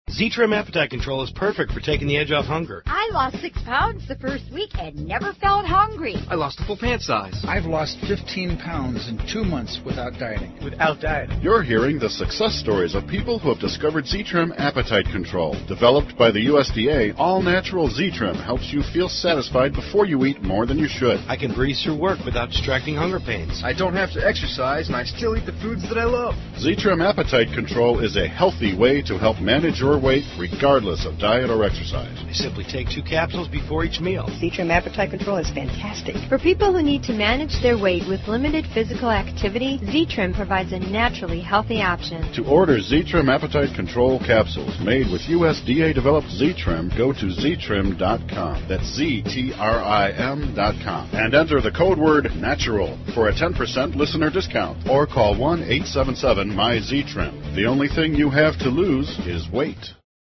Z-Trim Appetite Control is perfect for taking the edge off hunger. I lost 6 pounds the first week and never felt hungry. I lost a full pant size. I've lost 15 pounds in 2 months without dieting. You're hearing the success stories of people who have discovered Z-Trim Appetite Control. Developed by the USDA, all-natural Z-Trim helps you feel satisfied before you eat more than you should. I can breeze through work without distracting hunger pains. I don't have to exercise, and I still eat the foods that I love. Z-Trim Appetite Control is a healthy way to help manage your weight regardless of diet or exercise. I simply take 2 capsules before each meal. Z-Trim Appetite Control is fantastic. For people who need to manage their weight with limited physical activity, Z-Trim provides a naturally healthy option. To order Z-Trim Appetite Control capsules made with USDA-developed Z-Trim, go to ztrim.com. That's ZTRIM.com. And enter the code word NATURAL for a 10% listener discount. Or call 1-877-MY-Z-TRIM. The only thing you have to lose is weight.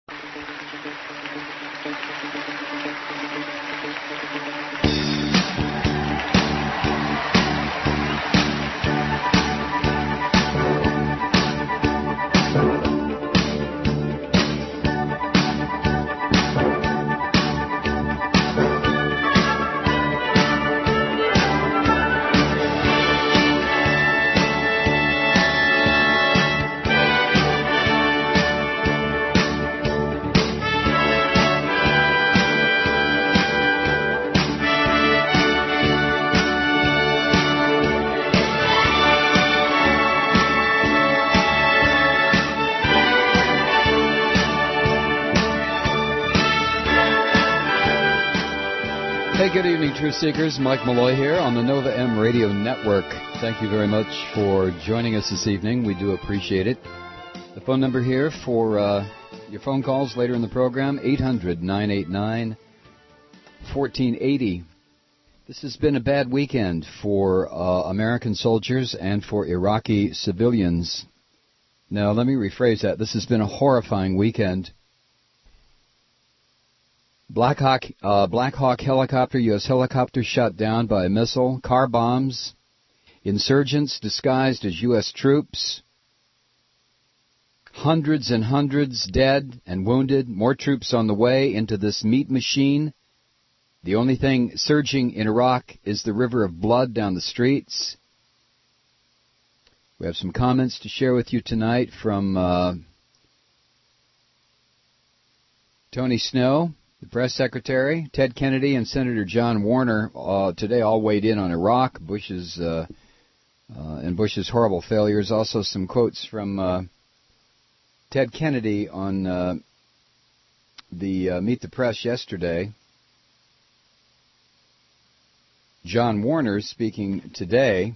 Good evening, Truth Seekers. Mike Malloy here on the Nova M Radio Network. Thank you very much for joining us this evening. We do appreciate it. The phone number here for your phone calls later in the program, 800-989-1480. This has been a bad weekend for American soldiers and for Iraqi civilians. Now, let me rephrase that. This has been a horrifying weekend. Black Hawk helicopter, U.S. helicopter shot down by a missile, car bombs, insurgents disguised as U.S. troops, hundreds and hundreds dead and wounded, more troops on the way into this meat machine. The only thing surging in Iraq is the river of blood down the streets. We have some comments to share with you tonight from Tony Snow, the press secretary, Ted Kennedy, and Senator John Warner today all weighed in on Iraq, Bush's horrible failures. Also some quotes from Ted Kennedy on the Meet the Press yesterday. John Warner speaking today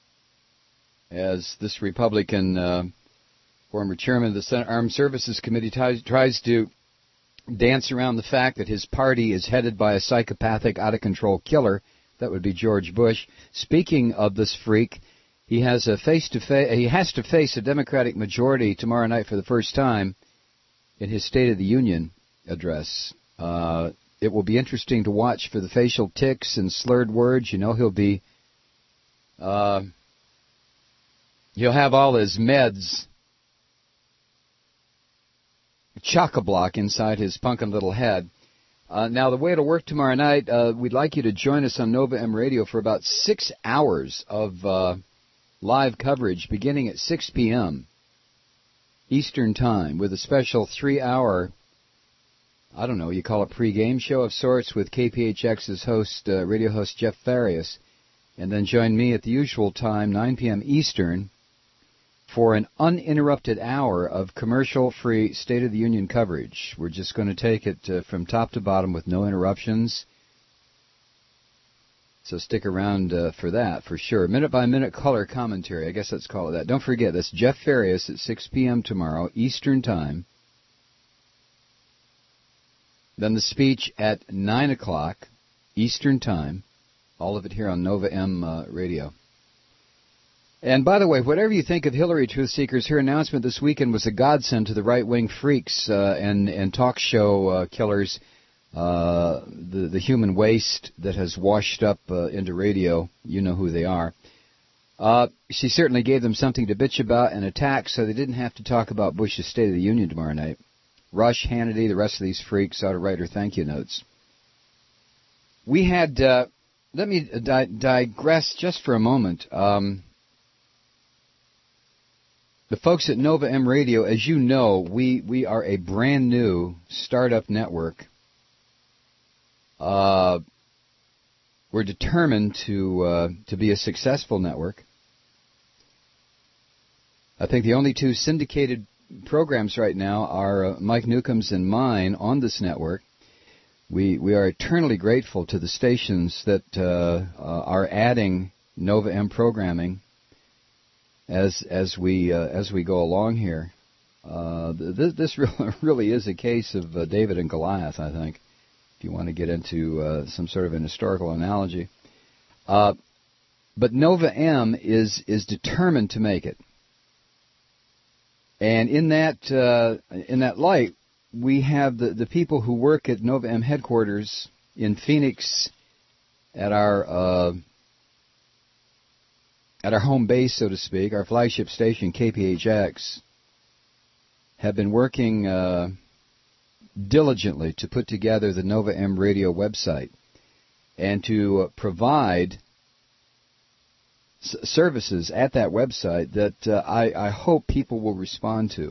as this Republican former chairman of the Senate Armed Services Committee tries to dance around the fact that his party is headed by a psychopathic, out-of-control killer. That would be George Bush. Speaking of this freak, he has to face a Democratic majority tomorrow night for the first time in his State of the Union address. It will be interesting to watch for the facial tics and slurred words. You know, he'll have all his meds chock-a-block inside his punkin' little head. Now, the way it'll work tomorrow night, we'd like you to join us on Nova M Radio for about 6 hours of live coverage beginning at 6 p.m. Eastern Time with a special 3-hour, I don't know, you call it pre-game show of sorts with KPHX's host, radio host Jeff Farias. And then join me at the usual time, 9 p.m. Eastern, for an uninterrupted hour of commercial-free State of the Union coverage. We're just going to take it from top to bottom with no interruptions. So stick around for that, for sure. Minute-by-minute color commentary, I guess let's call it that. Don't forget, that's Jeff Farias at 6 p.m. tomorrow, Eastern Time. Then the speech at 9 o'clock, Eastern Time. All of it here on Nova M Radio. And by the way, whatever you think of Hillary, Truth Seekers, her announcement this weekend was a godsend to the right-wing freaks and talk show killers, the human waste that has washed up into radio. You know who they are. She certainly gave them something to bitch about and attack, so they didn't have to talk about Bush's State of the Union tomorrow night. Rush, Hannity, the rest of these freaks ought to write her thank you notes. We had, let me digress just for a moment. The folks at Nova M Radio, as you know, we are a brand new startup network. We're determined to be a successful network. I think the only two syndicated programs right now are Mike Newcomb's and mine on this network. We are eternally grateful to the stations that are adding Nova M programming as we go along here. This really is a case of David and Goliath, I think, if you want to get into some sort of an historical analogy. But Nova M is determined to make it. And in that light, we have the people who work at Nova M headquarters in Phoenix at our home base, so to speak, our flagship station, KPHX, have been working diligently to put together the Nova M Radio website and to provide services at that website that I hope people will respond to.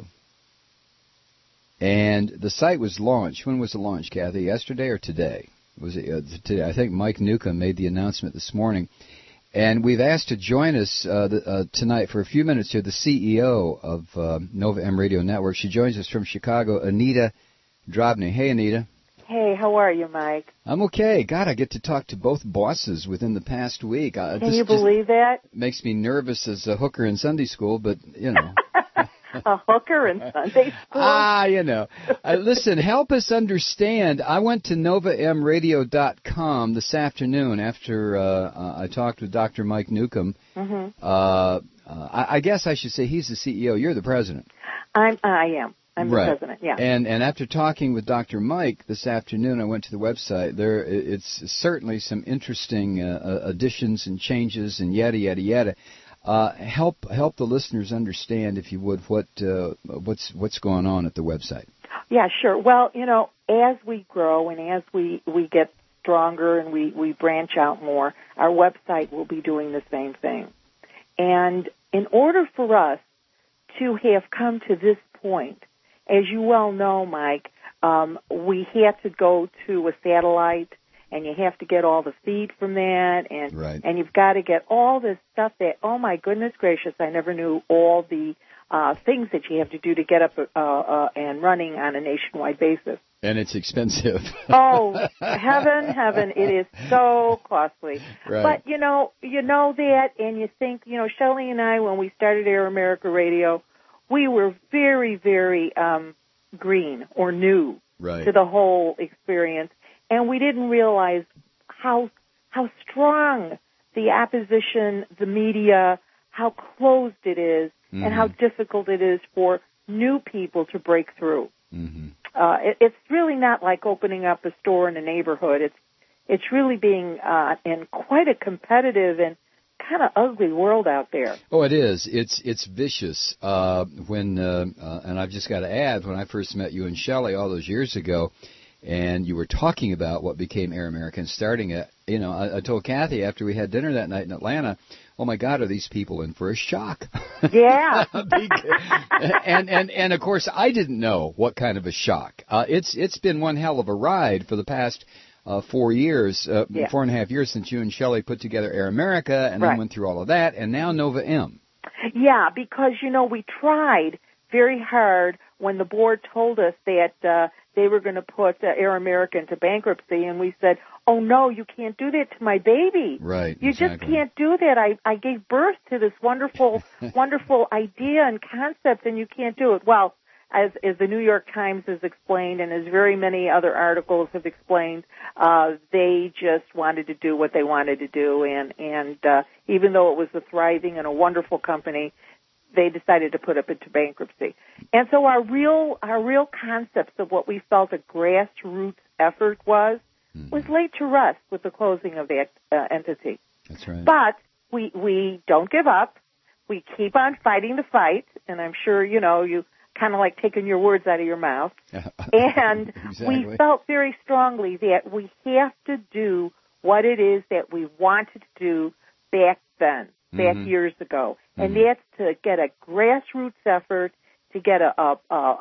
And the site was launched. When was the launch, Kathy? Yesterday or today? Was it today? I think Mike Newcomb made the announcement this morning. And we've asked to join us tonight for a few minutes here the CEO of Nova M Radio Network. She joins us from Chicago, Anita Drobny. Hey, Anita. Hey, how are you, Mike? I'm okay. God, I get to talk to both bosses within the past week. Can you believe that? Makes me nervous as a hooker in Sunday school, but, you know. A hooker in Sunday school? You know. Listen, help us understand. I went to NovaMradio.com this afternoon after I talked with Dr. Mike Newcomb. Mm-hmm. I guess I should say he's the CEO. You're the president. I am. I'm the president, yeah. And after talking with Dr. Mike this afternoon, I went to the website. It's certainly some interesting additions and changes and yada, yada, yada. Help the listeners understand, if you would, what's going on at the website. Yeah, sure. Well, you know, as we grow and as we get stronger and we branch out more, our website will be doing the same thing. And in order for us to have come to this point, as you well know, Mike, we had to go to a satellite, and you have to get all the feed from that, and you've got to get all this stuff that, oh my goodness gracious, I never knew all the things that you have to do to get up and running on a nationwide basis. And it's expensive. Oh, heaven, it is so costly. Right. But, you know that, and you think, you know, Shelley and I, when we started Air America Radio, we were very, very green or new to the whole experience, and we didn't realize how strong the opposition, the media, how closed it is, and how difficult it is for new people to break through. Mm-hmm. It's really not like opening up a store in a neighborhood. It's really being in quite a competitive and kind of ugly world out there. Oh, it is. It's vicious. And I've just got to add, when I first met you and Shelley all those years ago, and you were talking about what became Air America and starting it, you know, I told Kathy after we had dinner that night in Atlanta, oh my God, are these people in for a shock? Yeah. and of course, I didn't know what kind of a shock. It's been one hell of a ride for the past 4 years, 4.5 years since you and Shelley put together Air America, and then went through all of that, and now Nova M. Yeah, because, you know, we tried very hard when the board told us that they were going to put Air America into bankruptcy, and we said, oh, no, you can't do that to my baby. Right, You just can't do that. I gave birth to this wonderful, wonderful idea and concept, and you can't do it. Well, as the New York Times has explained, and as very many other articles have explained, they just wanted to do what they wanted to do, and even though it was a thriving and a wonderful company, they decided to put it into bankruptcy. And so our real concepts of what we felt a grassroots effort was laid to rest with the closing of that entity. That's right. But we don't give up. We keep on fighting the fight, and I'm sure, you know, you kind of like taking your words out of your mouth. And exactly. We felt very strongly that we have to do what it is that we wanted to do back then, back years ago. And that's to get a grassroots effort, to get a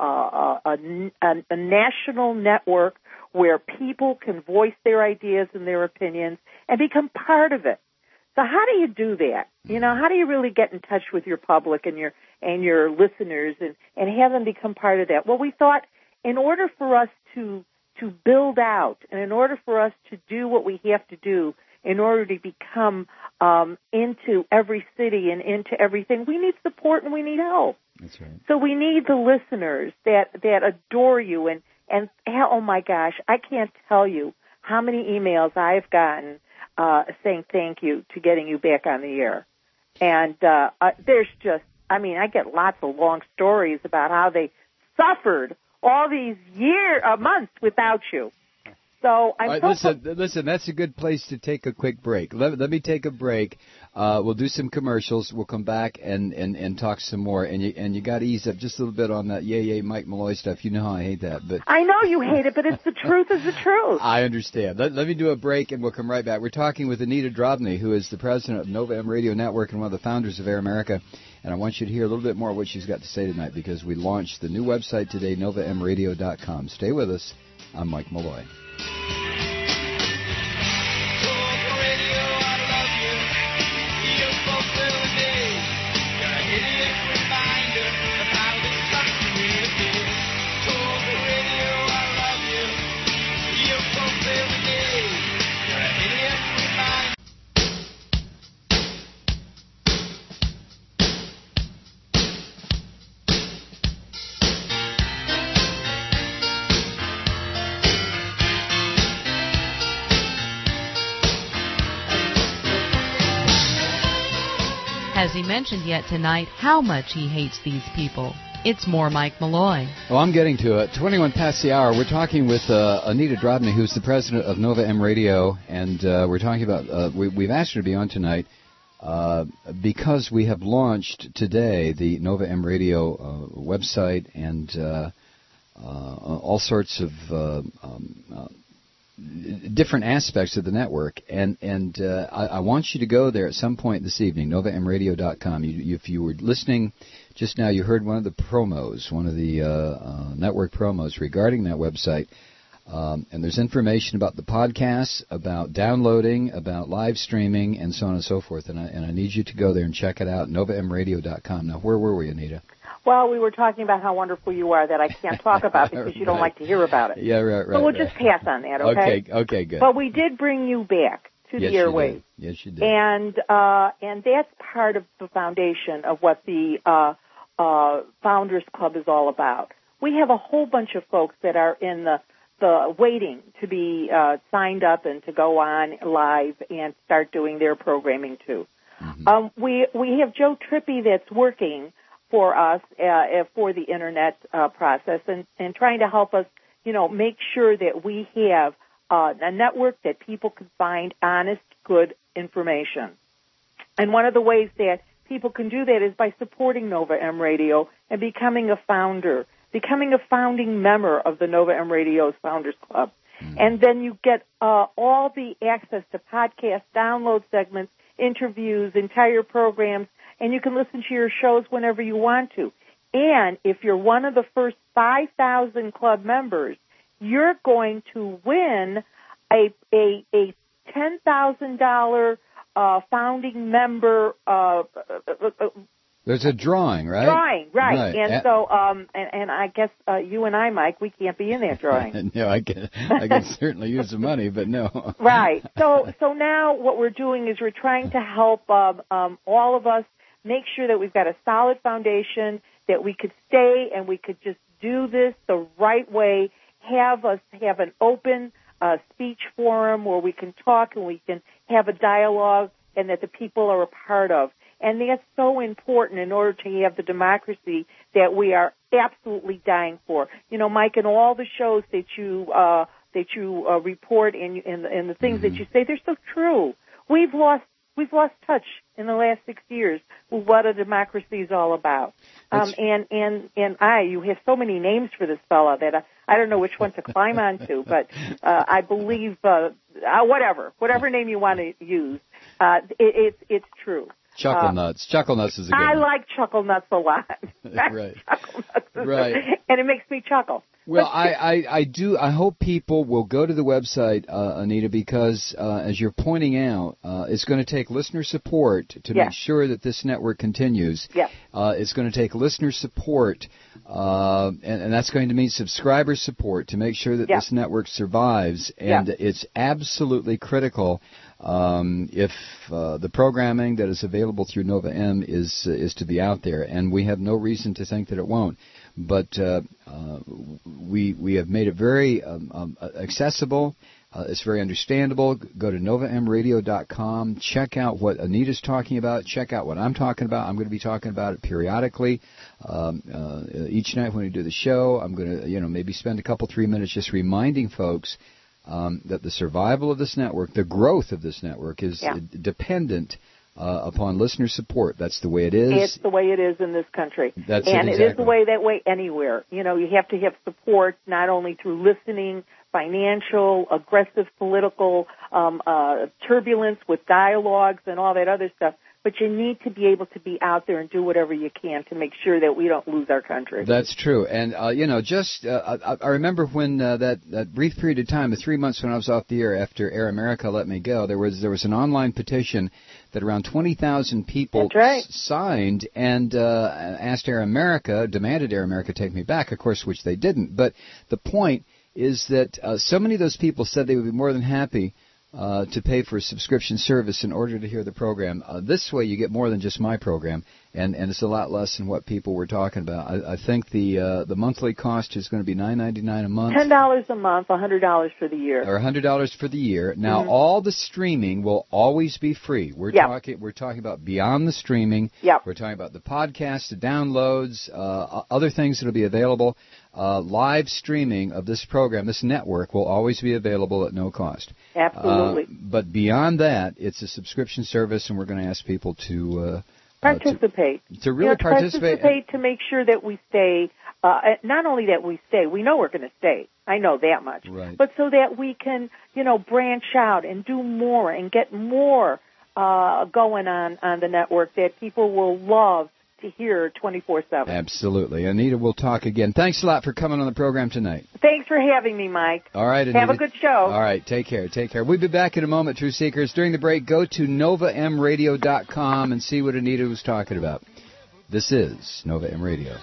national network where people can voice their ideas and their opinions and become part of it. So how do you do that? You know, how do you really get in touch with your public and your listeners and have them become part of that? Well, we thought in order for us to build out and in order for us to do what we have to do in order to become into every city and into everything, we need support and we need help. That's right. So we need the listeners that adore you and oh my gosh, I can't tell you how many emails I've gotten saying thank you to getting you back on the air. And there's just, I mean, I get lots of long stories about how they suffered all these months without you. So I'm listen, that's a good place to take a quick break. Let me take a break. We'll do some commercials. We'll come back and talk some more. And you got to ease up just a little bit on that yay Mike Malloy stuff. You know how I hate that, but I know you hate it, but it's the truth is the truth. I understand. Let me do a break, and we'll come right back. We're talking with Anita Drobny, who is the president of Nova M Radio Network and one of the founders of Air America. And I want you to hear a little bit more of what she's got to say tonight because we launched the new website today, NovaMRadio.com. Stay with us. I'm Mike Malloy. Has he mentioned yet tonight how much he hates these people? It's more Mike Malloy. Well, I'm getting to it. 21 past the hour. We're talking with Anita Drobny, who's the president of Nova M Radio, and we're talking about, we've asked her to be on tonight because we have launched today the Nova M Radio website and all sorts of different aspects of the network, and I want you to go there at some point this evening, NovaMRadio.com. If you were listening just now, you heard one of the promos, one of the network promos regarding that website, and there's information about the podcasts, about downloading, about live streaming, and so on and so forth, and I need you to go there and check it out, NovaMRadio.com. Now, where were we, Anita? Well, we were talking about how wonderful you are that I can't talk about because you don't like to hear about it. Yeah, right. So we'll just pass on that, okay? Okay, good. But we did bring you back to the airwaves. Yes, you did. And that's part of the foundation of what the Founders Club is all about. We have a whole bunch of folks that are in the waiting to be signed up and to go on live and start doing their programming too. Mm-hmm. We have Joe Trippi that's working for us for the internet process and trying to help us, make sure that we have a network that people can find honest, good information. And one of the ways that people can do that is by supporting Nova M Radio and becoming a founder, becoming a founding member of the Nova M Radio's Founders Club. Mm-hmm. And then you get all the access to podcasts, download segments, interviews, entire programs, and you can listen to your shows whenever you want to. And if you're one of the first 5,000 club members, you're going to win a $10,000 founding member. There's a drawing, right? Drawing, right. And so, and I guess you and I, Mike, we can't be in that drawing. No, I can certainly use the money, but no. Right. So now what we're doing is we're trying to help all of us make sure that we've got a solid foundation, that we could stay and we could just do this the right way, have an open speech forum where we can talk and we can have a dialogue and that the people are a part of. And that's so important in order to have the democracy that we are absolutely dying for. Mike, in all the shows that you report and the things that you say, they're so true. We've lost we've lost touch in the last 6 years with what a democracy is all about. You have so many names for this fella that I don't know which one to climb onto, but I believe whatever name you want to use, it's true. Chuckle Nuts. Chuckle Nuts is a good I one. like Chuckle Nuts a lot. Right. Chuckle Nuts right. And it makes me chuckle. Well, I hope people will go to the website, Anita, because as you're pointing out, it's going to take listener support to make sure that this network continues. Yeah. It's going to take listener support, and that's going to mean subscriber support to make sure that this network survives. And it's absolutely critical if the programming that is available through Nova M is to be out there, and we have no reason to think that it won't. But we have made it very accessible. It's very understandable. Go to novamradio.com. Check out what Anita's talking about. Check out what I'm talking about. I'm going to be talking about it periodically. Each night when we do the show, I'm going to maybe spend a couple, 3 minutes just reminding folks that the survival of this network, the growth of this network, is dependent upon listener support. That's the way it is. It's the way it is in this country. That's and exactly. It is the way that way anywhere. You have to have support not only through listening, financial, aggressive political turbulence with dialogues and all that other stuff, but you need to be able to be out there and do whatever you can to make sure that we don't lose our country. That's true. And, I remember when that brief period of time, the 3 months when I was off the air after Air America let me go, there was an online petition that around 20,000 people signed and asked Air America, demanded Air America take me back, of course, which they didn't. But the point is that so many of those people said they would be more than happy to pay for a subscription service in order to hear the program. This way you get more than just my program, and it's a lot less than what people were talking about. I think the monthly cost is going to be $9.99 a month. $10 a month, $100 for the year. Or $100 for the year. Now, all the streaming will always be free. We're talking about beyond the streaming. Yep. We're talking about the podcast, the downloads, other things that will be available. Live streaming of this program, this network, will always be available at no cost. Absolutely. But beyond that, it's a subscription service, and we're going to ask people to participate. To really participate to make sure that we stay. Not only that we stay, we know we're going to stay. I know that much. Right. But so that we can, branch out and do more and get more going on the network that people will love to hear 24/7. Absolutely. Anita, we'll talk again. Thanks a lot for coming on the program tonight. Thanks for having me, Mike. All right, Anita. Have a good show. All right, take care. We'll be back in a moment, Truth Seekers. During the break, go to novamradio.com and see what Anita was talking about. This is Nova M Radio.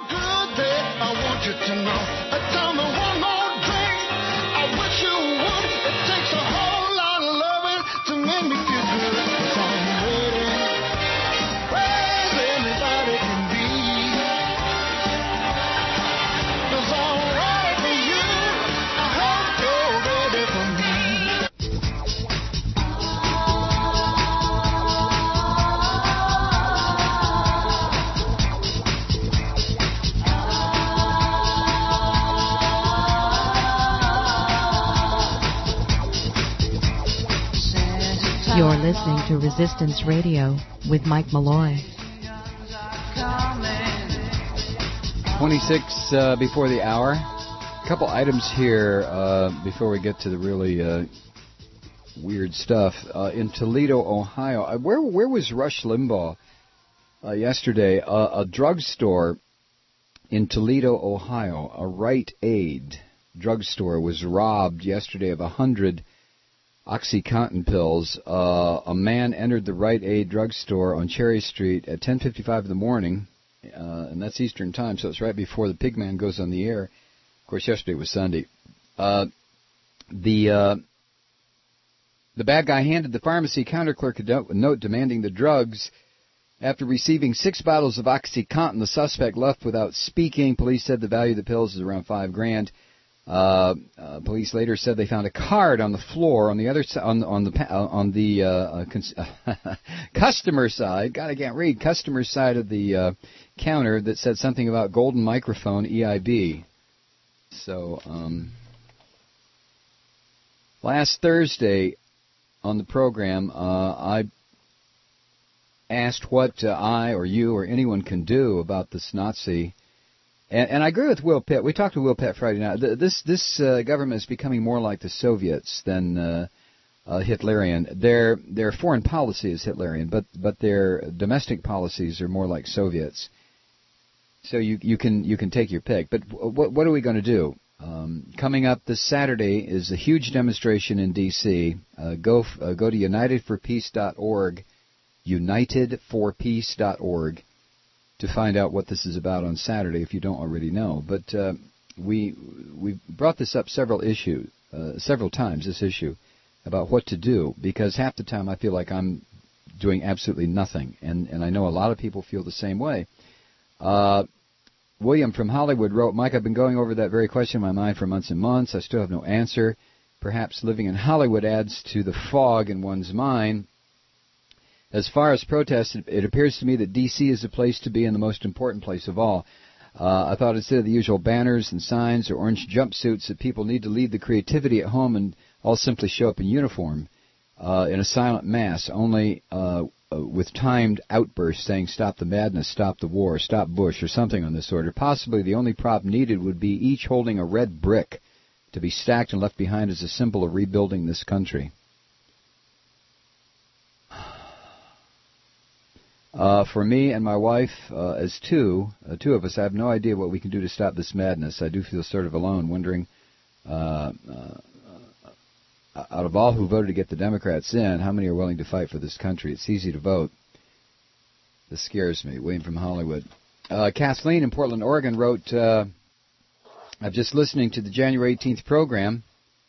You're listening to Resistance Radio with Mike Malloy. 26 before the hour. A couple items here before we get to the really weird stuff. In Toledo, Ohio, where was Rush Limbaugh yesterday? A drugstore in Toledo, Ohio, a Rite Aid drugstore, was robbed yesterday of 100 OxyContin pills. A man entered the Rite Aid drugstore on Cherry Street at 10:55 in the morning, and that's Eastern Time, so it's right before the Pigman goes on the air. Of course, yesterday was Sunday. The bad guy handed the pharmacy counter clerk a note demanding the drugs. After receiving 6 bottles of OxyContin, the suspect left without speaking. Police said the value of the pills is around $5,000. Police later said they found a card on the floor on the other on the customer side. God, I can't read. Customer side of the counter that said something about golden microphone EIB. So last Thursday on the program, I asked what I or you or anyone can do about this Nazi. And I agree with Will Pitt. We talked to Will Pitt Friday night. This government is becoming more like the Soviets than Hitlerian. Their foreign policy is Hitlerian, but their domestic policies are more like Soviets. So you can take your pick. But what are we going to do? Coming up this Saturday is a huge demonstration in D.C. Go to unitedforpeace.org, unitedforpeace.org, to find out what this is about on Saturday if you don't already know. But we brought this up several times, this issue, about what to do, because half the time I feel like I'm doing absolutely nothing, and I know a lot of people feel the same way. William from Hollywood wrote, Mike, I've been going over that very question in my mind for months and months. I still have no answer. Perhaps living in Hollywood adds to the fog in one's mind. As far as protests, it appears to me that D.C. is the place to be and the most important place of all. I thought instead of the usual banners and signs or orange jumpsuits that people need to leave the creativity at home and all simply show up in uniform in a silent mass, only with timed outbursts saying stop the madness, stop the war, stop Bush, or something on this order. Possibly the only prop needed would be each holding a red brick to be stacked and left behind as a symbol of rebuilding this country. For me and my wife, as two of us, I have no idea what we can do to stop this madness. I do feel sort of alone, wondering, out of all who voted to get the Democrats in, how many are willing to fight for this country? It's easy to vote. This scares me. William from Hollywood. Kathleen in Portland, Oregon wrote, I'm just listening to the January 18th program.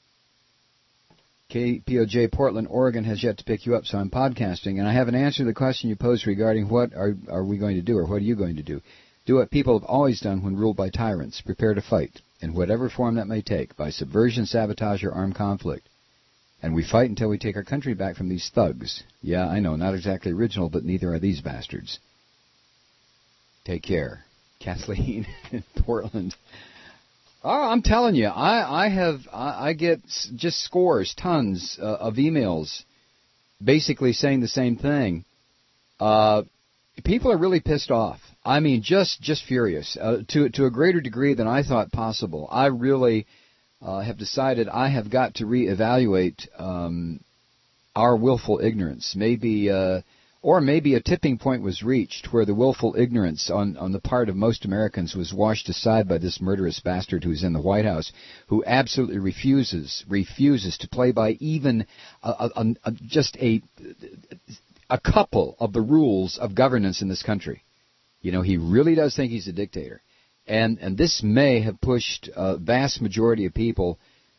KPOJ Portland, Oregon has yet to pick you up, so I'm podcasting, and I haven't answered the question you posed regarding what are we going to do, or what are you going to do. Do what people have always done when ruled by tyrants. Prepare to fight, in whatever form that may take, by subversion, sabotage, or armed conflict. And we fight until we take our country back from these thugs. Yeah, I know, not exactly original, but neither are these bastards. Take care. Kathleen in Portland. Oh, I'm telling you, I get just scores, tons of emails basically saying the same thing. People are really pissed off. I mean, just furious to a greater degree than I thought possible. I really have decided I have got to reevaluate our willful ignorance. Maybe a tipping point was reached where the willful ignorance on the part of most Americans was washed aside by this murderous bastard who's in the White House, who absolutely refuses to play by even just a couple of the rules of governance in this country. You know, he really does think he's a dictator. And this may have pushed a vast majority of people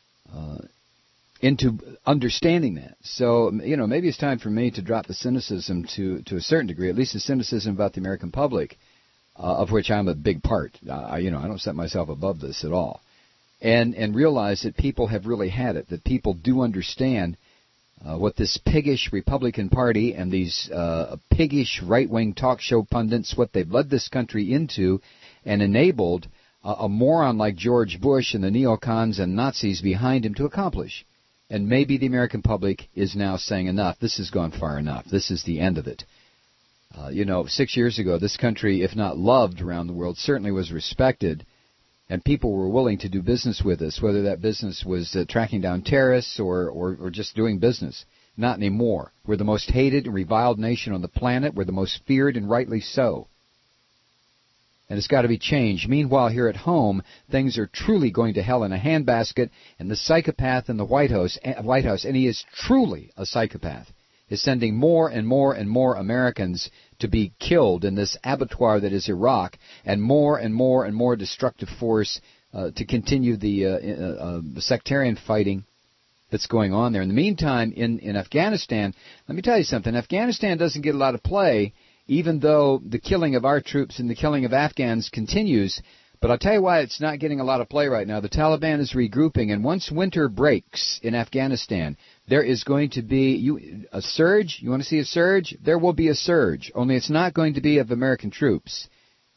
into understanding that. So, you know, maybe it's time for me to drop the cynicism to a certain degree, at least the cynicism about the American public, of which I'm a big part. I don't set myself above this at all. And realize that people have really had it, that people do understand what this piggish Republican Party and these piggish right-wing talk show pundits, what they've led this country into and enabled a moron like George Bush and the neocons and Nazis behind him to accomplish. And maybe the American public is now saying enough. This has gone far enough. This is the end of it. 6 years ago, this country, if not loved around the world, certainly was respected, and people were willing to do business with us, whether that business was tracking down terrorists or just doing business. Not anymore. We're the most hated and reviled nation on the planet. We're the most feared, and rightly so. And it's got to be changed. Meanwhile, here at home, things are truly going to hell in a handbasket, and the psychopath in the White House, and he is truly a psychopath, is sending more and more and more Americans to be killed in this abattoir that is Iraq, and more and more destructive force to continue the sectarian fighting that's going on there. In the meantime, in Afghanistan, let me tell you something. Afghanistan doesn't get a lot of play, even though the killing of our troops and the killing of Afghans continues. But I'll tell you why it's not getting a lot of play right now. The Taliban is regrouping, and once winter breaks in Afghanistan, there is going to be a surge. You want to see a surge? There will be a surge, only it's not going to be of American troops.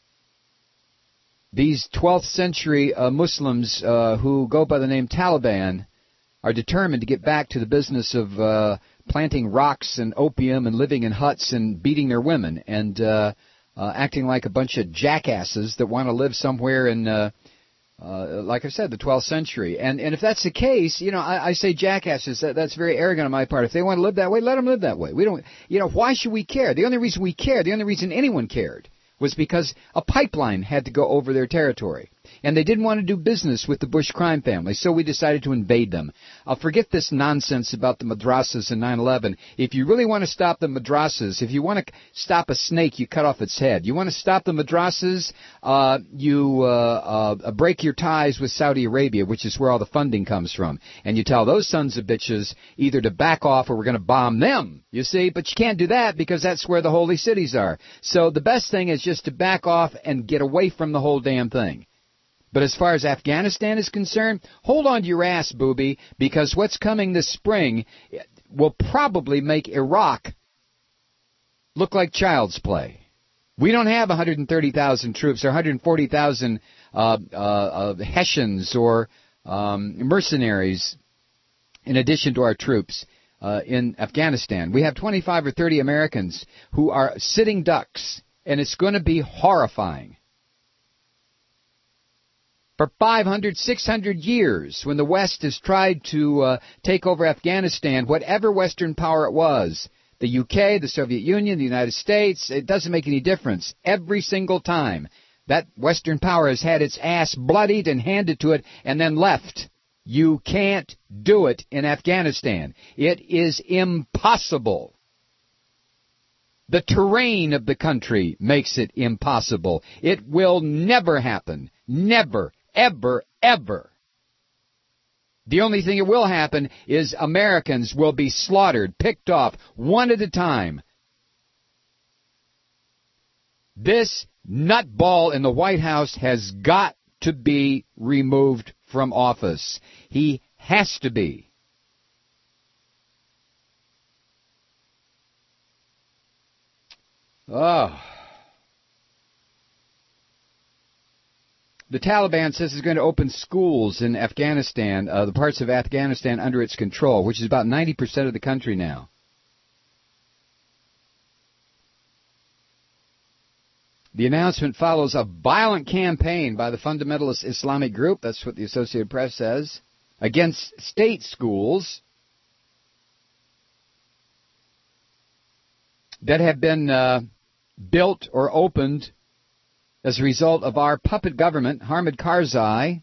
These 12th century Muslims who go by the name Taliban are determined to get back to the business of planting rocks and opium and living in huts and beating their women and acting like a bunch of jackasses that want to live somewhere in, like I said, the 12th century. And if that's the case, I say jackasses. That's very arrogant on my part. If they want to live that way, let them live that way. We don't, why should we care? The only reason we cared, the only reason anyone cared, was because a pipeline had to go over their territory. And they didn't want to do business with the Bush crime family, so we decided to invade them. Forget this nonsense about the madrasas and 9/11. If you really want to stop the madrasas, if you want to stop a snake, you cut off its head. You want to stop the madrasas, you break your ties with Saudi Arabia, which is where all the funding comes from. And you tell those sons of bitches either to back off or we're going to bomb them, you see. But you can't do that because that's where the holy cities are. So the best thing is just to back off and get away from the whole damn thing. But as far as Afghanistan is concerned, hold on to your ass, booby, because what's coming this spring will probably make Iraq look like child's play. We don't have 130,000 troops or 140,000 Hessians or mercenaries in addition to our troops in Afghanistan. We have 25 or 30 Americans who are sitting ducks, and it's going to be horrifying. For 500, 600 years, when the West has tried to take over Afghanistan, whatever Western power it was, the UK, the Soviet Union, the United States, it doesn't make any difference. Every single time, that Western power has had its ass bloodied and handed to it and then left. You can't do it in Afghanistan. It is impossible. The terrain of the country makes it impossible. It will never happen. Never. Ever, ever. The only thing that will happen is Americans will be slaughtered, picked off, one at a time. This nutball in the White House has got to be removed from office. He has to be. Oh. The Taliban says it's going to open schools in Afghanistan, the parts of Afghanistan under its control, which is about 90% of the country now. The announcement follows a violent campaign by the fundamentalist Islamic group, that's what the Associated Press says, against state schools that have been built or opened as a result of our puppet government, Hamid Karzai,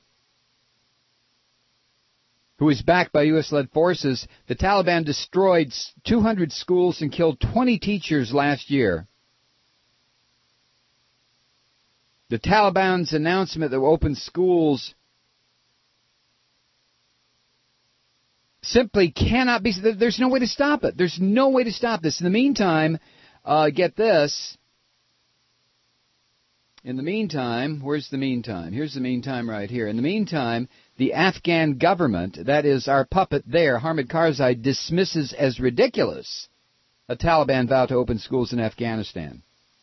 who is backed by U.S.-led forces. The Taliban destroyed 200 schools and killed 20 teachers last year. The Taliban's announcement that will open schools simply cannot be. There's no way to stop it. There's no way to stop this. In the meantime, get this. In the meantime, where's the meantime? Here's the meantime right here. In the meantime, the Afghan government, that is our puppet there, Hamid Karzai, dismisses as ridiculous a Taliban vow to open schools in Afghanistan.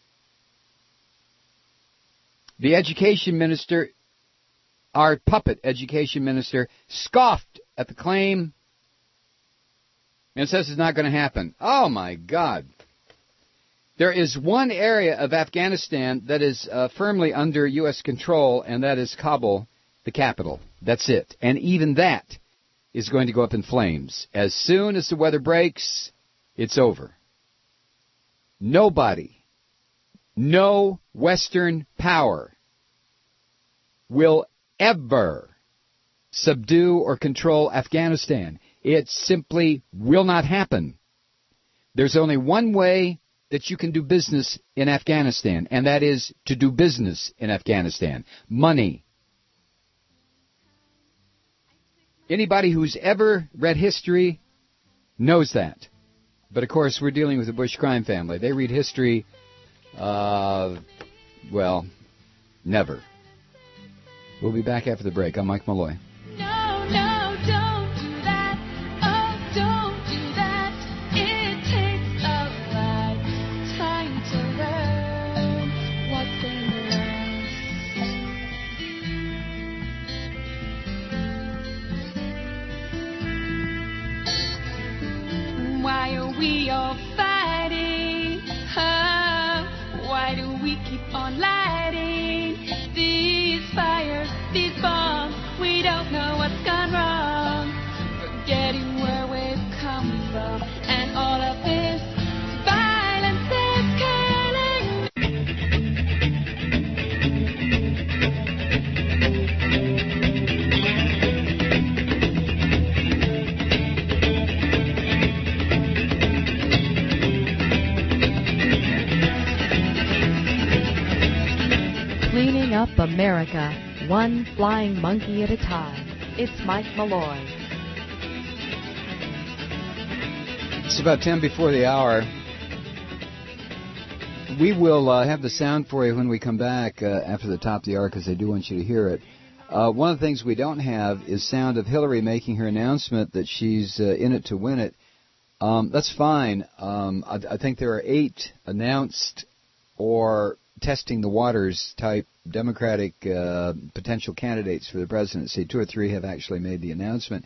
The education minister, our puppet education minister, scoffed at the claim and says it's not going to happen. Oh, my God. There is one area of Afghanistan that is firmly under U.S. control, and that is Kabul, the capital. That's it. And even that is going to go up in flames. As soon as the weather breaks, it's over. Nobody, no Western power will ever subdue or control Afghanistan. It simply will not happen. There's only one way that you can do business in Afghanistan, and that is to do business in Afghanistan. Money. Anybody who's ever read history knows that. But, of course, we're dealing with the Bush crime family. They read history, well, never. We'll be back after the break. I'm Mike Malloy. Why of fighting? Why do we keep on lighting these fires, these bombs? We don't know what's gone wrong. Forgetting where we've come from, and all of this violence is killing. Cleaning up America, one flying monkey at a time. It's Mike Malloy. It's about 10 before the hour. We will have the sound for you when we come back after the top of the hour, because I do want you to hear it. One of the things we don't have is sound of Hillary making her announcement that she's in it to win it. That's fine. I think there are 8 announced or testing the waters type Democratic potential candidates for the presidency. 2 or 3 have actually made the announcement.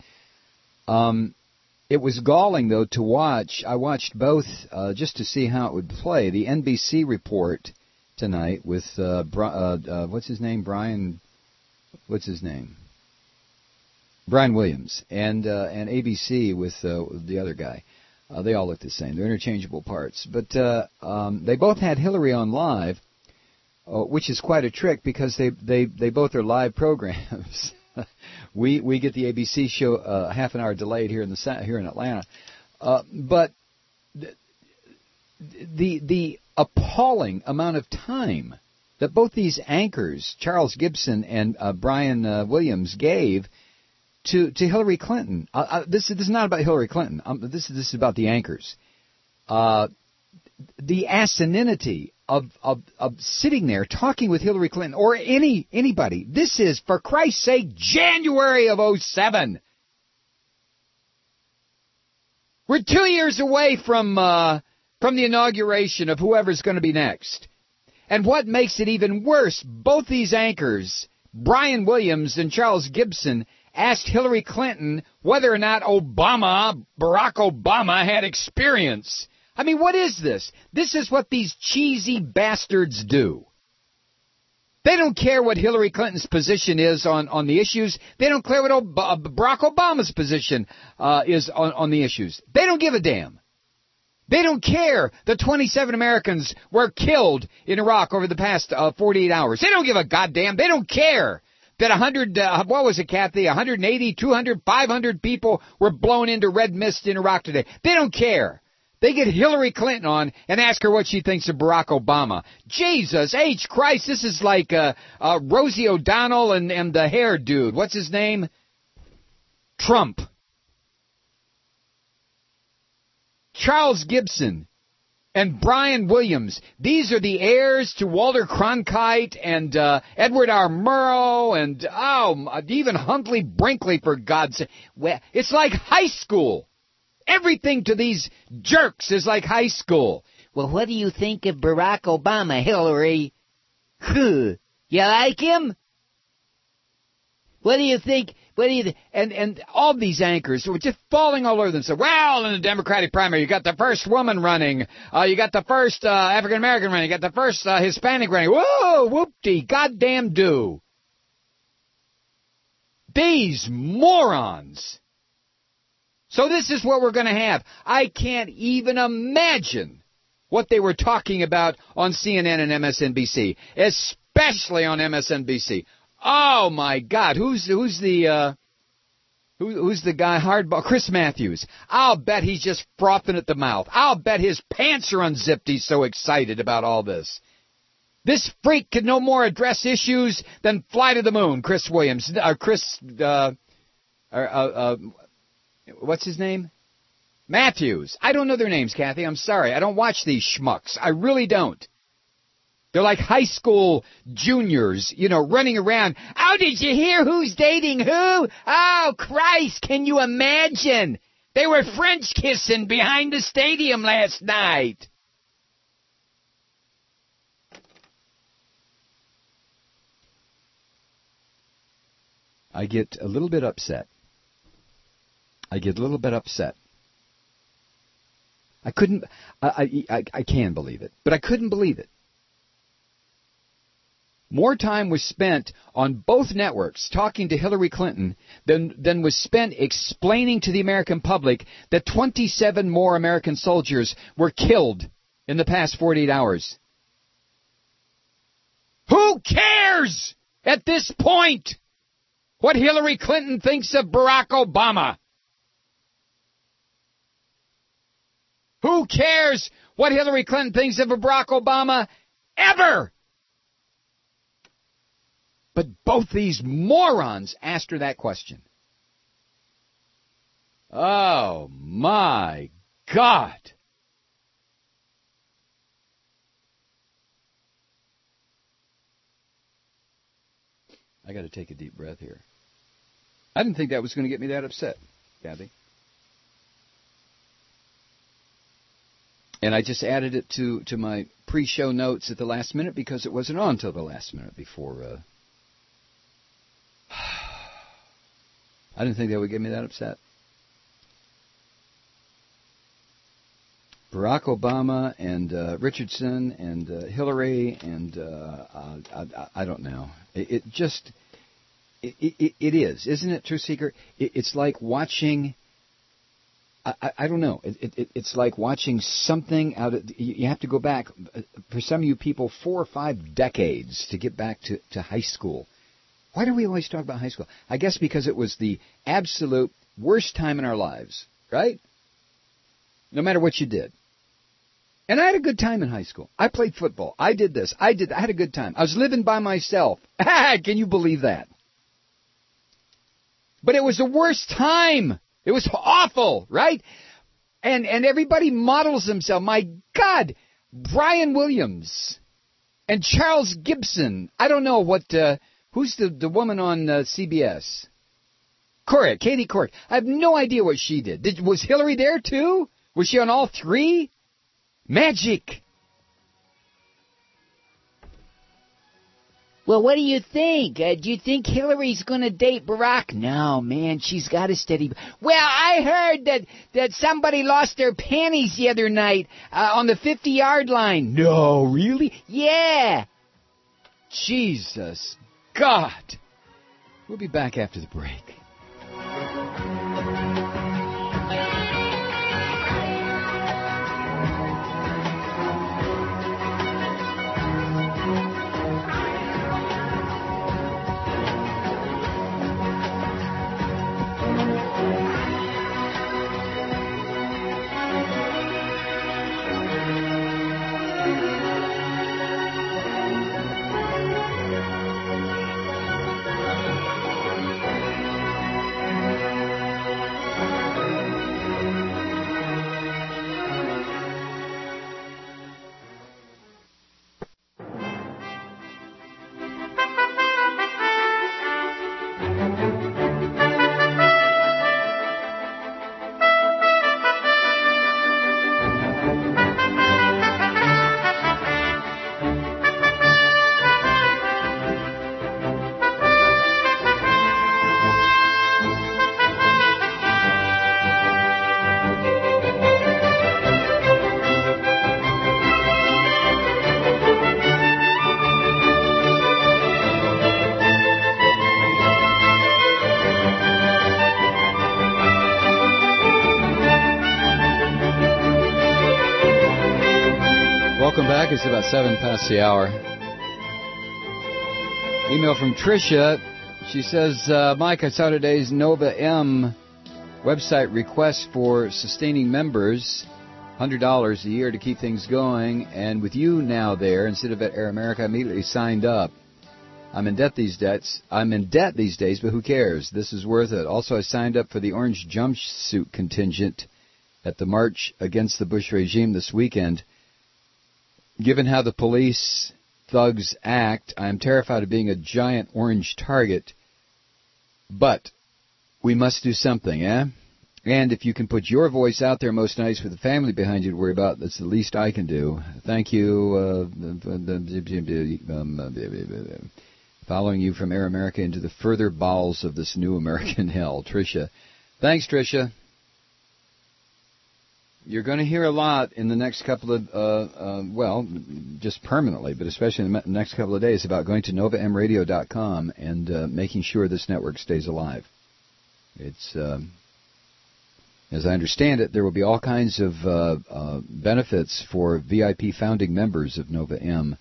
It was galling, though, to watch. I watched both just to see how it would play. The NBC report tonight with, what's his name? Brian Williams. And ABC with the other guy. They all look the same. They're interchangeable parts. But they both had Hillary on live, which is quite a trick because they both are live programs. We get the ABC show half an hour delayed here in Atlanta, but the appalling amount of time that both these anchors, Charles Gibson and Brian Williams, gave to Hillary Clinton. This is not about Hillary Clinton. This is about the anchors. The asininity of sitting there talking with Hillary Clinton or anybody. This is, for Christ's sake, January of 2007. We're 2 years away from the inauguration of whoever's going to be next. And what makes it even worse, both these anchors, Brian Williams and Charles Gibson, asked Hillary Clinton whether or not Barack Obama had experience. I mean, what is this? This is what these cheesy bastards do. They don't care what Hillary Clinton's position is on the issues. They don't care what Barack Obama's position is on the issues. They don't give a damn. They don't care that 27 Americans were killed in Iraq over the past 48 hours. They don't give a goddamn. They don't care that 180, 200, 500 people were blown into red mist in Iraq today. They don't care. They get Hillary Clinton on and ask her what she thinks of Barack Obama. Jesus H. Christ, this is like Rosie O'Donnell and the hair dude. What's his name? Trump. Charles Gibson and Brian Williams. These are the heirs to Walter Cronkite and Edward R. Murrow and, even Huntley Brinkley, for God's sake. Well, it's like high school. Everything to these jerks is like high school. Well, what do you think of Barack Obama, Hillary? You like him? What do you think? And all these anchors were just falling all over themselves. Well, in the Democratic primary, you got the first woman running. You got the first African-American running. You got the first Hispanic running. Whoa, whoop-dee, goddamn do. These morons. So this is what we're going to have. I can't even imagine what they were talking about on CNN and MSNBC, especially on MSNBC. Oh my God, who's the guy hardball? Chris Matthews. I'll bet he's just frothing at the mouth. I'll bet his pants are unzipped. He's so excited about all this. This freak could no more address issues than fly to the moon. Chris Williams, what's his name? Matthews. I don't know their names, Kathy. I'm sorry. I don't watch these schmucks. I really don't. They're like high school juniors, running around. Oh, did you hear who's dating who? Oh, Christ, can you imagine? They were French kissing behind the stadium last night. I get a little bit upset. I can believe it, but I couldn't believe it. More time was spent on both networks talking to Hillary Clinton than was spent explaining to the American public that 27 more American soldiers were killed in the past 48 hours. Who cares at this point what Hillary Clinton thinks of Barack Obama? Who cares what Hillary Clinton thinks of Barack Obama ever? But both these morons asked her that question. Oh, my God. I got to take a deep breath here. I didn't think that was going to get me that upset, Kathy. And I just added it to my pre-show notes at the last minute because it wasn't on until the last minute before... I didn't think that would get me that upset. Barack Obama and Richardson and Hillary and I don't know. It is, isn't it, Truth Seeker? It's like watching. I don't know. It's like watching something out of. You have to go back for some of you people 4 or 5 decades to get back to high school. Why do we always talk about high school? I guess because it was the absolute worst time in our lives, right? No matter what you did. And I had a good time in high school. I played football. I did this. I had a good time. I was living by myself. Can you believe that? But it was the worst time. It was awful, right? And everybody models themselves. My God, Brian Williams and Charles Gibson. I don't know what... Who's the woman on CBS? Couric, Katie Couric. I have no idea what she did. Was Hillary there too? Was she on all 3? Magic. Well, what do you think? Do you think Hillary's going to date Barack? No, man, she's got a steady... Well, I heard that somebody lost their panties the other night on the 50-yard line. No, really? Yeah. Jesus God. We'll be back after the break. Welcome back. It's about 7 past the hour. Email from Tricia. She says, Mike, I saw today's Nova M website request for sustaining members, $100 a year to keep things going. And with you now there, instead of at Air America, I immediately signed up. I'm in debt these days, but who cares? This is worth it. Also, I signed up for the orange jumpsuit contingent at the March Against the Bush Regime this weekend. Given how the police thugs act, I am terrified of being a giant orange target. But we must do something, eh? And if you can put your voice out there most nights with the family behind you to worry about, that's the least I can do. Thank you. Following you from Air America into the further bowels of this new American hell. Tricia. Thanks, Tricia. you're going to hear a lot in the next couple of, just permanently, but especially in the next couple of days about going to NovaMRadio.com and making sure this network stays alive. It's, as I understand it, there will be all kinds of benefits for VIP founding members of Nova M.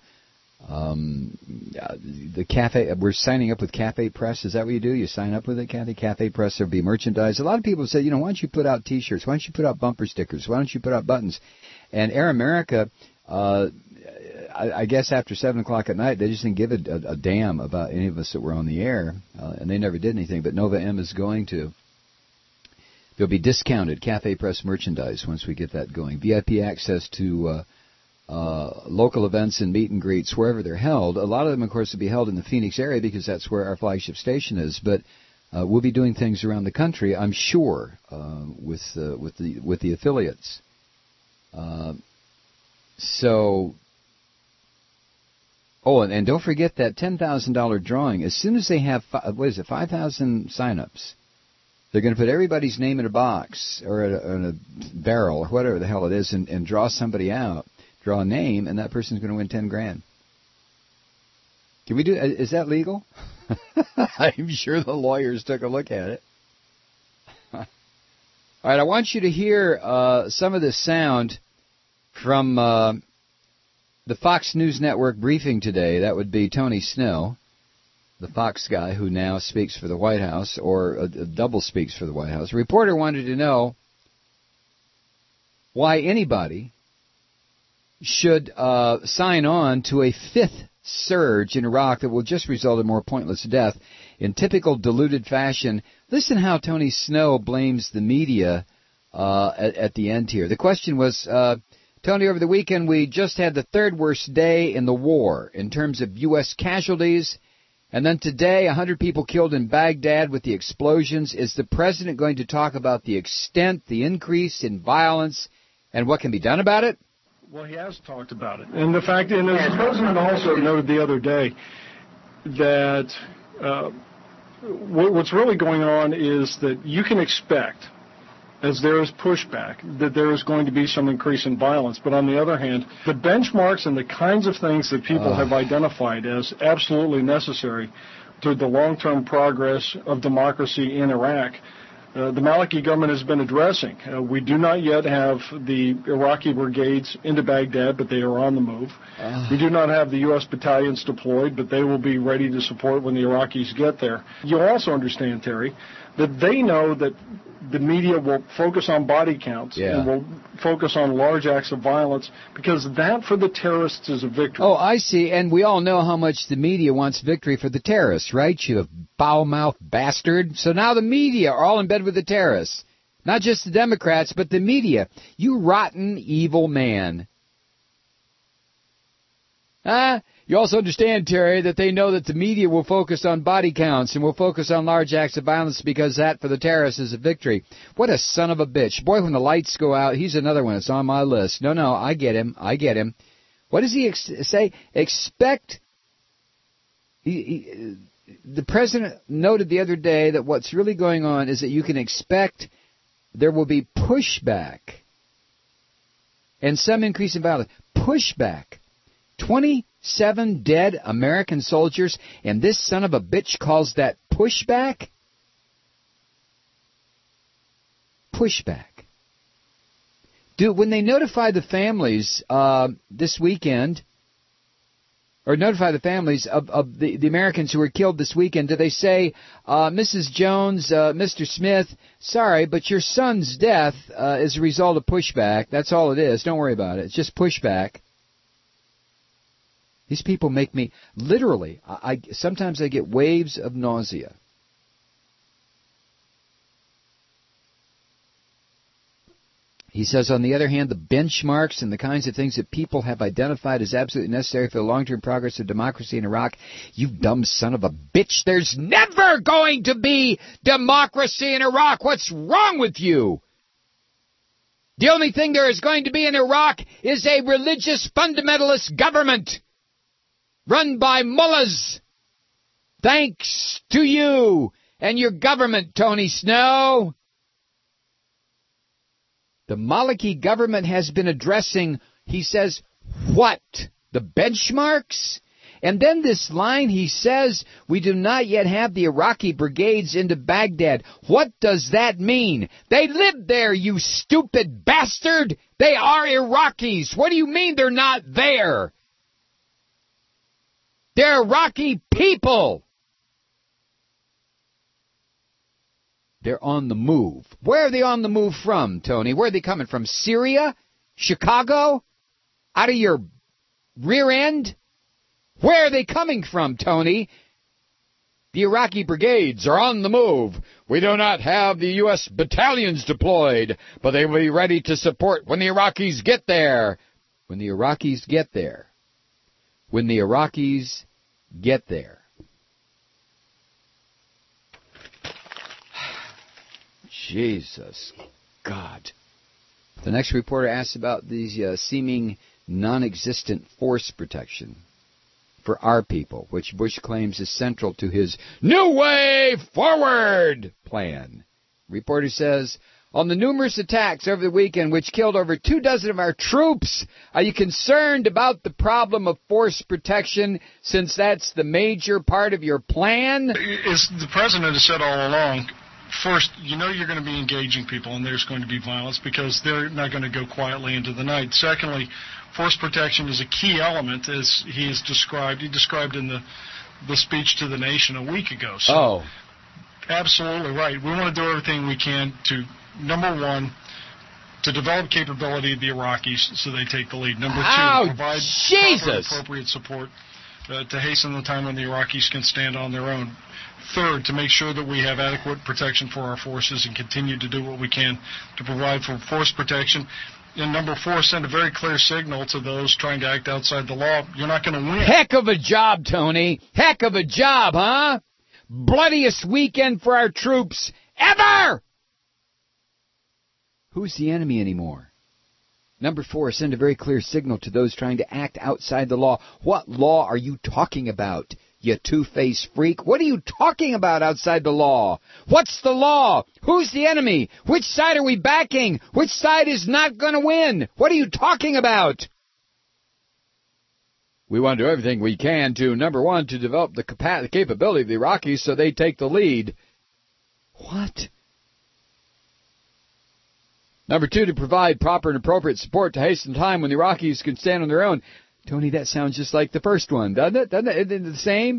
The Cafe, we're signing up with Cafe Press. Is that what you do? You sign up with it, Kathy? Cafe Press, there'll be merchandise. A lot of people say, why don't you put out T-shirts? Why don't you put out bumper stickers? Why don't you put out buttons? And Air America, I guess after 7 o'clock at night, they just didn't give a damn about any of us that were on the air, and they never did anything. But Nova M is going to. There'll be discounted Cafe Press merchandise once we get that going. VIP access to local events and meet and greets wherever they're held. A lot of them, of course, will be held in the Phoenix area because that's where our flagship station is. But we'll be doing things around the country, I'm sure, with the affiliates. And don't forget that $10,000 drawing. As soon as they have 5,000 signups, they're going to put everybody's name in a box or in a barrel or whatever the hell it is, and draw somebody out. Draw a name, and that person's going to win $10,000. Can we do? Is that legal? I'm sure the lawyers took a look at it. All right, I want you to hear some of this sound from the Fox News Network briefing today. That would be Tony Snow, the Fox guy who now speaks for the White House, or double speaks for the White House. A reporter wanted to know why anybody should sign on to a fifth surge in Iraq that will just result in more pointless death in typical diluted fashion. Listen how Tony Snow blames the media at the end here. The question was, Tony, over the weekend we just had the third worst day in the war in terms of U.S. casualties, and then today 100 people killed in Baghdad with the explosions. Is the president going to talk about the extent, the increase in violence, and what can be done about it? Well, he has talked about it. And the fact, and as the president also noted the other day, that what's really going on is that you can expect, as there is pushback, that there is going to be some increase in violence. But on the other hand, the benchmarks and the kinds of things that people have identified as absolutely necessary to the long-term progress of democracy in Iraq, the Maliki government has been addressing. We do not yet have the Iraqi brigades into Baghdad, but they are on the move. We do not have the U.S. battalions deployed, but they will be ready to support when the Iraqis get there. You'll also understand, Terry, that they know that the media will focus on body counts and will focus on large acts of violence because that for the terrorists is a victory. Oh, I see. And we all know how much the media wants victory for the terrorists, right? You foul-mouthed bastard. So now the media are all in bed with the terrorists. Not just the Democrats, but the media. You rotten, evil man. You also understand, Terry, that they know that the media will focus on body counts and will focus on large acts of violence because that, for the terrorists, is a victory. What a son of a bitch. Boy, when the lights go out, he's another one that's on my list. No, I get him. What does he say? Expect... The president noted the other day that what's really going on is that you can expect there will be pushback and some increase in violence. Pushback. 27 dead American soldiers, and this son of a bitch calls that pushback? Pushback. Dude, when they notify the families this weekend, or notify the families of the Americans who were killed this weekend, do they say, Mrs. Jones, Mr. Smith, sorry, but your son's death is a result of pushback. That's all it is. Don't worry about it. It's just pushback. These people make me, literally, sometimes I get waves of nausea. He says, on the other hand, the benchmarks and the kinds of things that people have identified as absolutely necessary for the long-term progress of democracy in Iraq, you dumb son of a bitch, there's never going to be democracy in Iraq. What's wrong with you? The only thing there is going to be in Iraq is a religious fundamentalist government run by mullahs. Thanks to you and your government, Tony Snow. The Maliki government has been addressing, he says, what? The benchmarks? And then this line, he says, we do not yet have the Iraqi brigades into Baghdad. What does that mean? They live there, you stupid bastard! They are Iraqis! What do you mean they're not there? They're Iraqi people! They're on the move. Where are they on the move from, Tony? Where are they coming from? Syria? Chicago? Out of your rear end? Where are they coming from, Tony? The Iraqi brigades are on the move. We do not have the U.S. battalions deployed, but they will be ready to support when the Iraqis get there. When the Iraqis get there. When the Iraqis get there. Jesus God. The next reporter asks about these seeming non-existent force protection for our people, which Bush claims is central to his New Way Forward plan. Reporter says, on the numerous attacks over the weekend which killed over 24 of our troops, are you concerned about the problem of force protection since that's the major part of your plan? As the president has said all along, first, you know you're going to be engaging people and there's going to be violence because they're not going to go quietly into the night. Secondly, force protection is a key element, as he has described. He described in the speech to the nation a week ago. So, absolutely right. We want to do everything we can to, number one, to develop capability of the Iraqis so they take the lead. Number two, provide proper and appropriate support to hasten the time when the Iraqis can stand on their own. Third, to make sure that we have adequate protection for our forces and continue to do what we can to provide for force protection. And number four, send a very clear signal to those trying to act outside the law. You're not going to win. Heck of a job, Tony. Heck of a job, huh? Bloodiest weekend for our troops ever! Who's the enemy anymore? Number four, send a very clear signal to those trying to act outside the law. What law are you talking about, you two-faced freak? What are you talking about outside the law? What's the law? Who's the enemy? Which side are we backing? Which side is not going to win? What are you talking about? We want to do everything we can to, number one, to develop the capability of the Iraqis so they take the lead. What? Number two, to provide proper and appropriate support to hasten time when the Iraqis can stand on their own. Tony, that sounds just like the first one, doesn't it? Isn't it the same?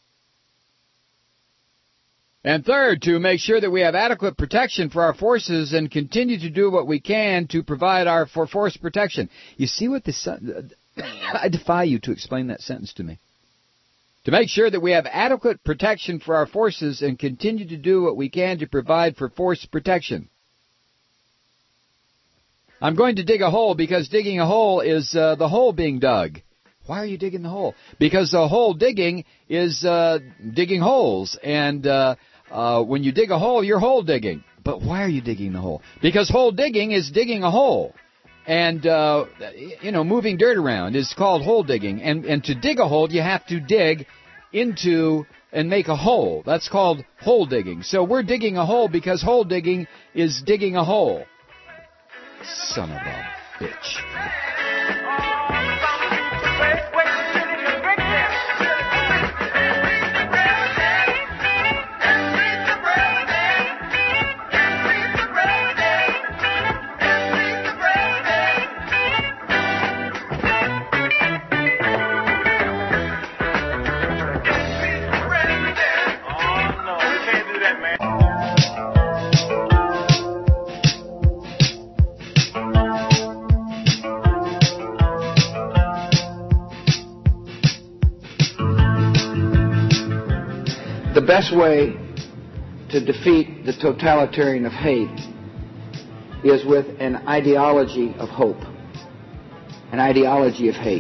And third, to make sure that we have adequate protection for our forces and continue to do what we can to provide for force protection. You see what this... I defy you to explain that sentence to me. To make sure that we have adequate protection for our forces and continue to do what we can to provide for force protection. I'm going to dig a hole because digging a hole is the hole being dug. Why are you digging the hole? Because the hole digging is digging holes. And when you dig a hole, you're hole digging. But why are you digging the hole? Because hole digging is digging a hole. And, moving dirt around is called hole digging. And to dig a hole, you have to dig into and make a hole. That's called hole digging. So we're digging a hole because hole digging is digging a hole. Son of a bitch. The best way to defeat the totalitarian of hate is with an ideology of hope, an ideology of hate.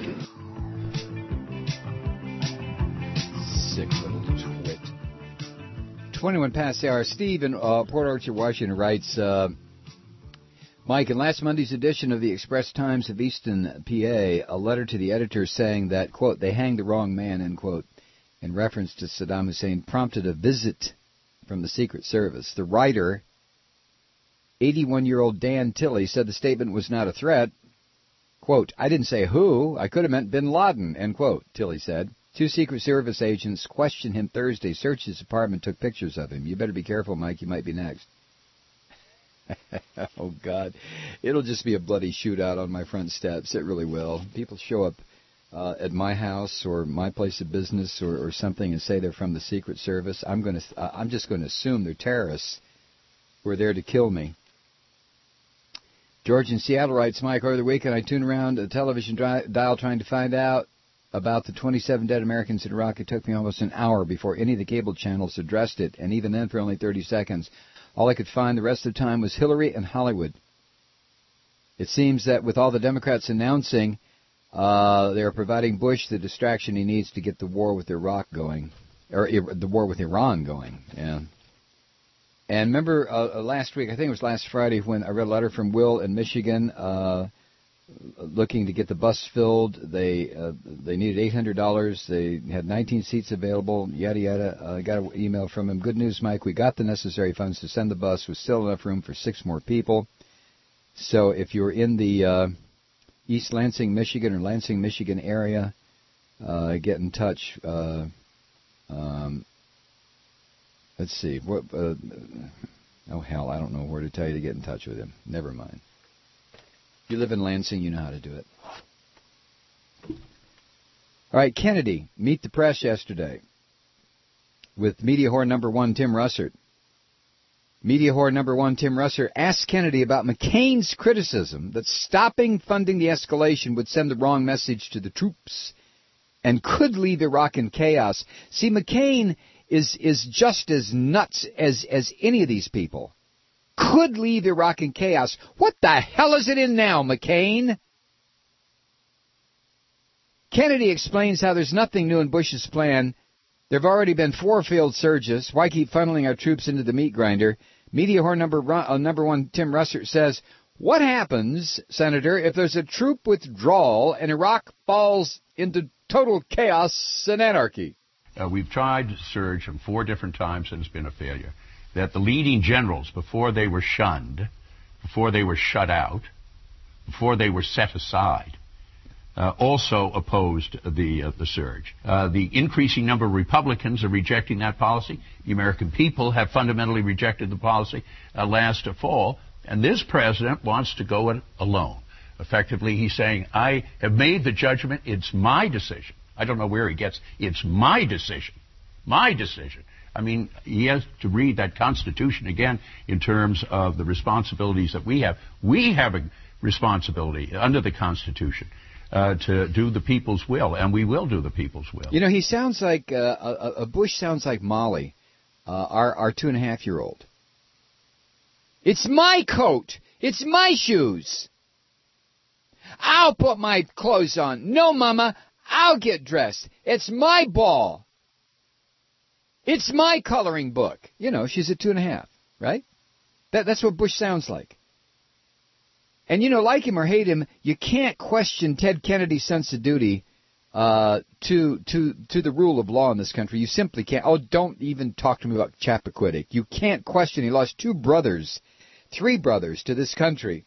Sick little twit. 21 past the hour. Steve in Port Orchard, Washington writes, Mike, in last Monday's edition of the Express Times of Easton, PA, a letter to the editor saying that, quote, they hanged the wrong man, end quote, in reference to Saddam Hussein, prompted a visit from the Secret Service. The writer 81-year-old Dan Tilley said the statement was not a threat. Quote, I didn't say who. I could have meant bin Laden, end quote, Tilley said. 2 Secret Service agents questioned him Thursday, searched his apartment, took pictures of him. You better be careful, Mike. You might be next. Oh, God. It'll just be a bloody shootout on my front steps. It really will. People show up at my house or my place of business or something and say they're from the Secret Service. I'm just going to assume they're terrorists who are there to kill me. George in Seattle writes, Mike, over the weekend I tuned around the television dial trying to find out about the 27 dead Americans in Iraq. It took me almost an hour before any of the cable channels addressed it, and even then for only 30 seconds. All I could find the rest of the time was Hillary and Hollywood. It seems that with all the Democrats announcing they are providing Bush the distraction he needs to get the war with Iraq going, or the war with Iran going. Yeah. And remember last week, I think it was last Friday, when I read a letter from Will in Michigan looking to get the bus filled. They needed $800. They had 19 seats available, yada, yada. I got an email from him. Good news, Mike. We got the necessary funds to send the bus with still enough room for 6 more people. So if you're in the East Lansing, Michigan or Lansing, Michigan area, get in touch. Let's see. Oh, hell, I don't know where to tell you to get in touch with him. Never mind. If you live in Lansing, you know how to do it. All right, Kennedy, Meet the Press yesterday with media whore number 1, Tim Russert. Media whore number 1, Tim Russert, asked Kennedy about McCain's criticism that stopping funding the escalation would send the wrong message to the troops and could leave Iraq in chaos. See, McCain is just as nuts as any of these people. Could leave Iraq in chaos. What the hell is it in now, McCain? Kennedy explains how there's nothing new in Bush's plan. There have already been 4 failed surges. Why keep funneling our troops into the meat grinder? Media whore number 1, Tim Russert, says, what happens, Senator, if there's a troop withdrawal and Iraq falls into total chaos and anarchy? We've tried surge 4 different times and it's been a failure. That the leading generals, before they were shunned, before they were shut out, before they were set aside, also opposed the surge. The increasing number of Republicans are rejecting that policy. The American people have fundamentally rejected the policy last fall. And this president wants to go it alone. Effectively, he's saying, I have made the judgment. It's my decision. I don't know where he gets, it's my decision. My decision. I mean, he has to read that Constitution again in terms of the responsibilities that we have. We have a responsibility under the Constitution to do the people's will, and we will do the people's will. You know, he sounds like, Bush sounds like Molly, our 2.5-year-old. It's my coat. It's my shoes. I'll put my clothes on. No, Mama, I'll get dressed. It's my ball. It's my coloring book. You know, she's at 2.5, right? That's what Bush sounds like. And, you know, like him or hate him, you can't question Ted Kennedy's sense of duty to the rule of law in this country. You simply can't. Oh, don't even talk to me about Chappaquiddick. You can't question. He lost 3 brothers to this country.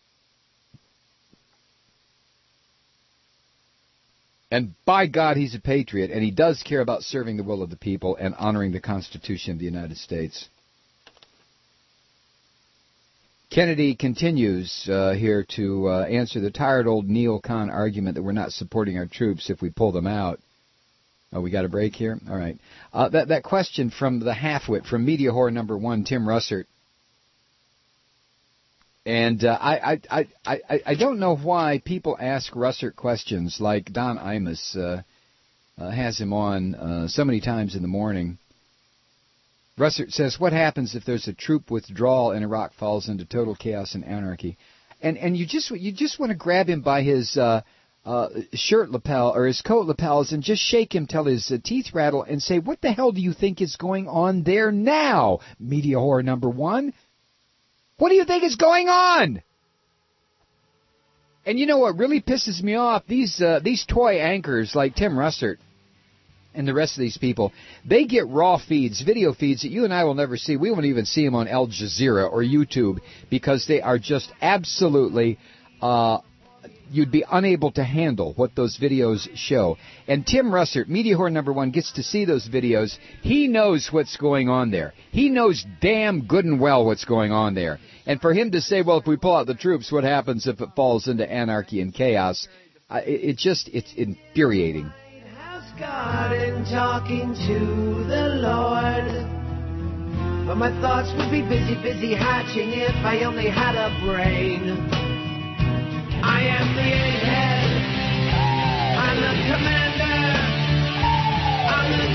And by God, he's a patriot, and he does care about serving the will of the people and honoring the Constitution of the United States. Kennedy continues here to answer the tired old neocon argument that we're not supporting our troops if we pull them out. Oh, we got a break here? All right. That question from the halfwit, from media whore number 1, Tim Russert. And I don't know why people ask Russert questions like Don Imus has him on so many times in the morning. Russert says, what happens if there's a troop withdrawal and Iraq falls into total chaos and anarchy? And you just want to grab him by his shirt lapel or his coat lapels and just shake him till his teeth rattle and say, what the hell do you think is going on there now, media whore number 1? What do you think is going on? And you know what really pisses me off? These toy anchors like Tim Russert. and the rest of these people, they get raw feeds, video feeds that you and I will never see. We won't even see them on Al Jazeera or YouTube because they are just absolutely, you'd be unable to handle what those videos show. And Tim Russert, Media Whore number 1, gets to see those videos. He knows what's going on there. He knows damn good and well what's going on there. And for him to say, well, if we pull out the troops, what happens if it falls into anarchy and chaos? It's infuriating. Garden talking to the Lord, but my thoughts would be busy hatching if I only had a brain. I am the egghead, I'm the commander, I'm the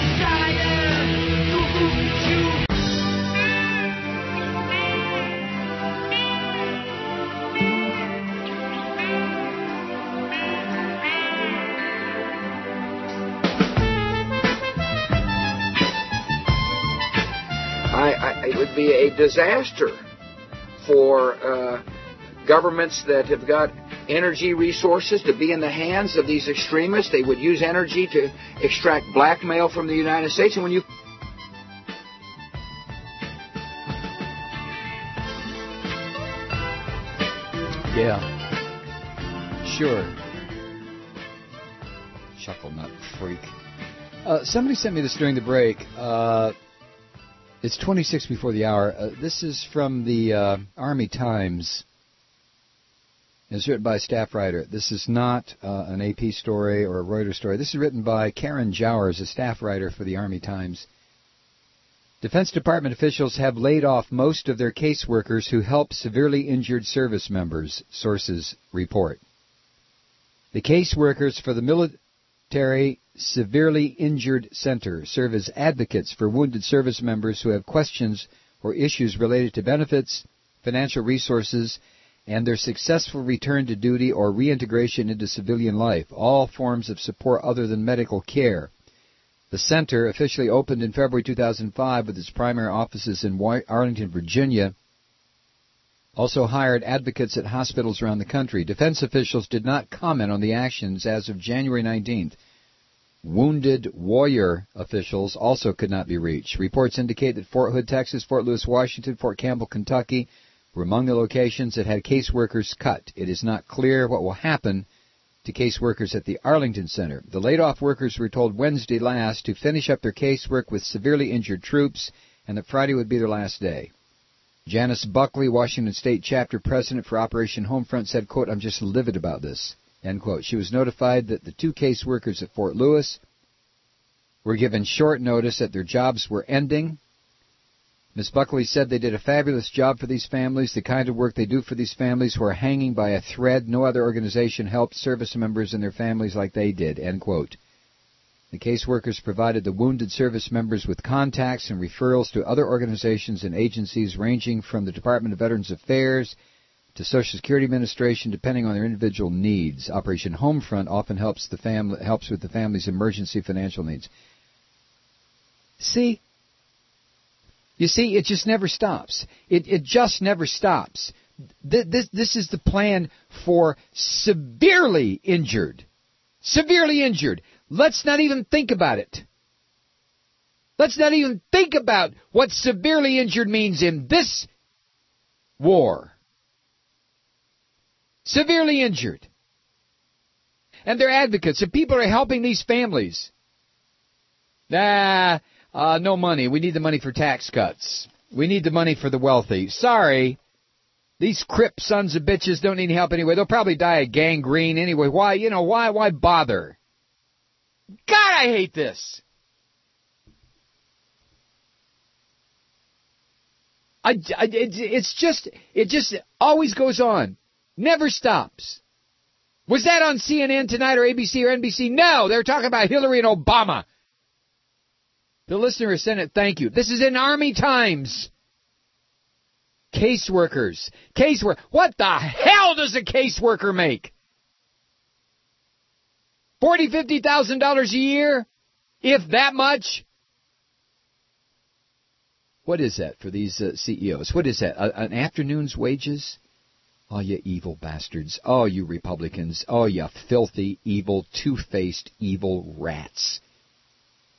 It would be a disaster for governments that have got energy resources to be in the hands of these extremists. They would use energy to extract blackmail from the United States. And when you... Yeah. Sure. Chuckle nut freak. Somebody sent me this during the break. It's 26 before the hour. This is from the Army Times. It's written by a staff writer. This is not an AP story or a Reuters story. This is written by Karen Jowers, a staff writer for the Army Times. Defense Department officials have laid off most of their caseworkers who help severely injured service members, sources report. The caseworkers for the Military Severely Injured Center serve as advocates for wounded service members who have questions or issues related to benefits, financial resources, and their successful return to duty or reintegration into civilian life, all forms of support other than medical care. The center, officially opened in February 2005 with its primary offices in Arlington, Virginia, also hired advocates at hospitals around the country. Defense officials did not comment on the actions as of January 19th. Wounded Warrior officials also could not be reached. Reports indicate that Fort Hood, Texas, Fort Lewis, Washington, Fort Campbell, Kentucky were among the locations that had caseworkers cut. It is not clear what will happen to caseworkers at the Arlington Center. The laid-off workers were told Wednesday last to finish up their casework with severely injured troops and that Friday would be their last day. Janice Buckley, Washington State Chapter President for Operation Homefront, said, quote, "I'm just livid about this." End quote. She was notified that the 2 caseworkers at Fort Lewis were given short notice that their jobs were ending. Ms. Buckley said they did a fabulous job for these families, the kind of work they do for these families who are hanging by a thread. No other organization helped service members and their families like they did. End quote. The caseworkers provided the wounded service members with contacts and referrals to other organizations and agencies ranging from the Department of Veterans Affairs to Social Security Administration, depending on their individual needs. Operation Homefront often helps with the family's emergency financial needs. See? You see, it just never stops. It just never stops. This is the plan for severely injured. Severely injured. Let's not even think about it. Let's not even think about what severely injured means in this war. Severely injured. And they're advocates, and people are helping these families. No money. We need the money for tax cuts. We need the money for the wealthy. Sorry. These crip sons of bitches don't need any help anyway. They'll probably die of gangrene anyway. Why bother? God, I hate this. It just always goes on. Never stops. Was that on CNN tonight or ABC or NBC? No, they're talking about Hillary and Obama. The listener has sent it, thank you. This is in Army Times. Caseworkers. What the hell does a caseworker make? $40,000, $50,000 a year? If that much? What is that for these CEOs? What is that? An afternoon's wages? Oh, you evil bastards. Oh, you Republicans. Oh, you filthy, evil, two-faced, evil rats.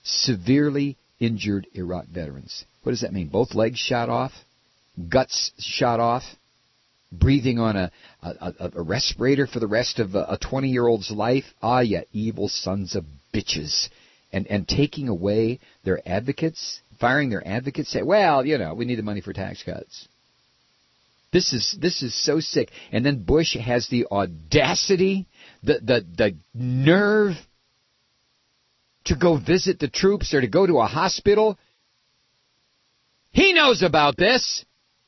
severely injured Iraq veterans. What does that mean? Both legs shot off? Guts shot off? Breathing on a respirator for the rest of a 20-year-old's life? Ah, yeah, evil sons of bitches. And taking away their advocates, firing their advocates, say, well, you know, we need the money for tax cuts. This is so sick. And then Bush has the audacity, the nerve to go visit the troops or to go to a hospital. He knows about this.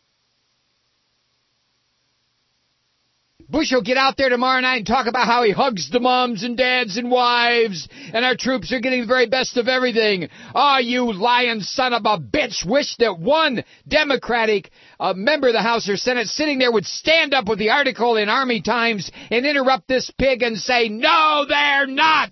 Bush will get out there tomorrow night and talk about how he hugs the moms and dads and wives, and our troops are getting the very best of everything. Oh, you lying son of a bitch. Wish that one Democratic member of the House or Senate sitting there would stand up with the article in Army Times and interrupt this pig and say, no, they're not.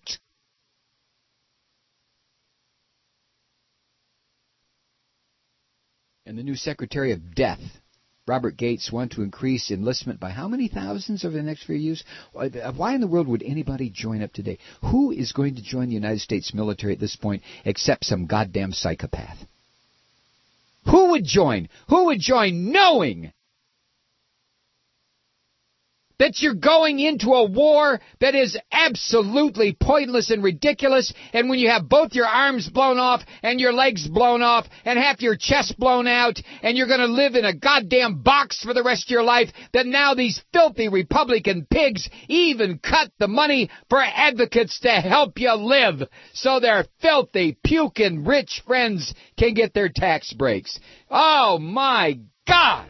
And the new Secretary of Death, Robert Gates, want to increase enlistment by how many thousands over the next few years? Why in the world would anybody join up today? Who is going to join the United States military at this point except some goddamn psychopath? Who would join? Who would join knowing that you're going into a war that is absolutely pointless and ridiculous, and when you have both your arms blown off and your legs blown off and half your chest blown out and you're going to live in a goddamn box for the rest of your life, that now these filthy Republican pigs even cut the money for advocates to help you live so their filthy, puking rich friends can get their tax breaks. Oh, my God!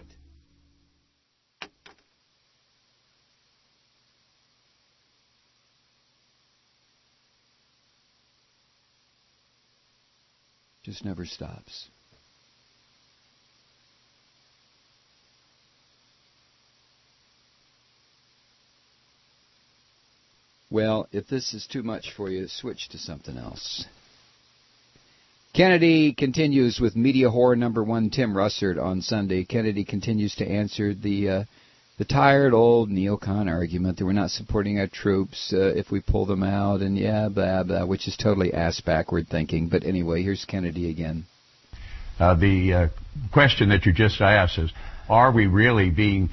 Just never stops. Well, if this is too much for you, switch to something else. Kennedy continues with media whore number one, Tim Russert, on Sunday. Kennedy continues to answer the tired old neocon argument that we're not supporting our troops if we pull them out, and yeah, blah, blah, which is totally ass-backward thinking. But anyway, here's Kennedy again. The question that you just asked is, are we really being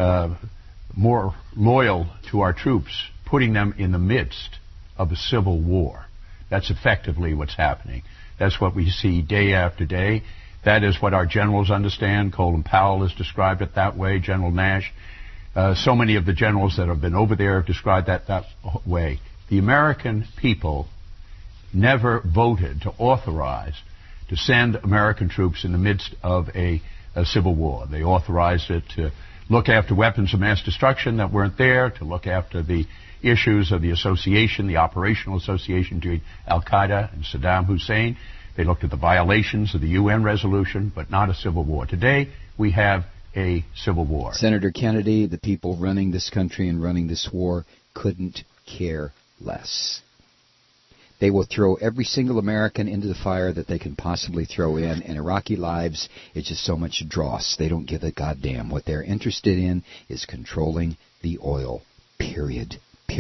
more loyal to our troops, putting them in the midst of a civil war? That's effectively what's happening. That's what we see day after day. That is what our generals understand. Colin Powell has described it that way, General Nash. So many of the generals that have been over there have described that way. The American people never voted to authorize to send American troops in the midst of a civil war. They authorized it to look after weapons of mass destruction that weren't there, to look after the issues of the association, the operational association between Al-Qaeda and Saddam Hussein. They looked at the violations of the UN resolution, but not a civil war. Today, we have a civil war. Senator Kennedy, the people running this country and running this war couldn't care less. They will throw every single American into the fire that they can possibly throw in, and Iraqi lives, it's just so much dross. They don't give a goddamn. What they're interested in is controlling the oil. Period.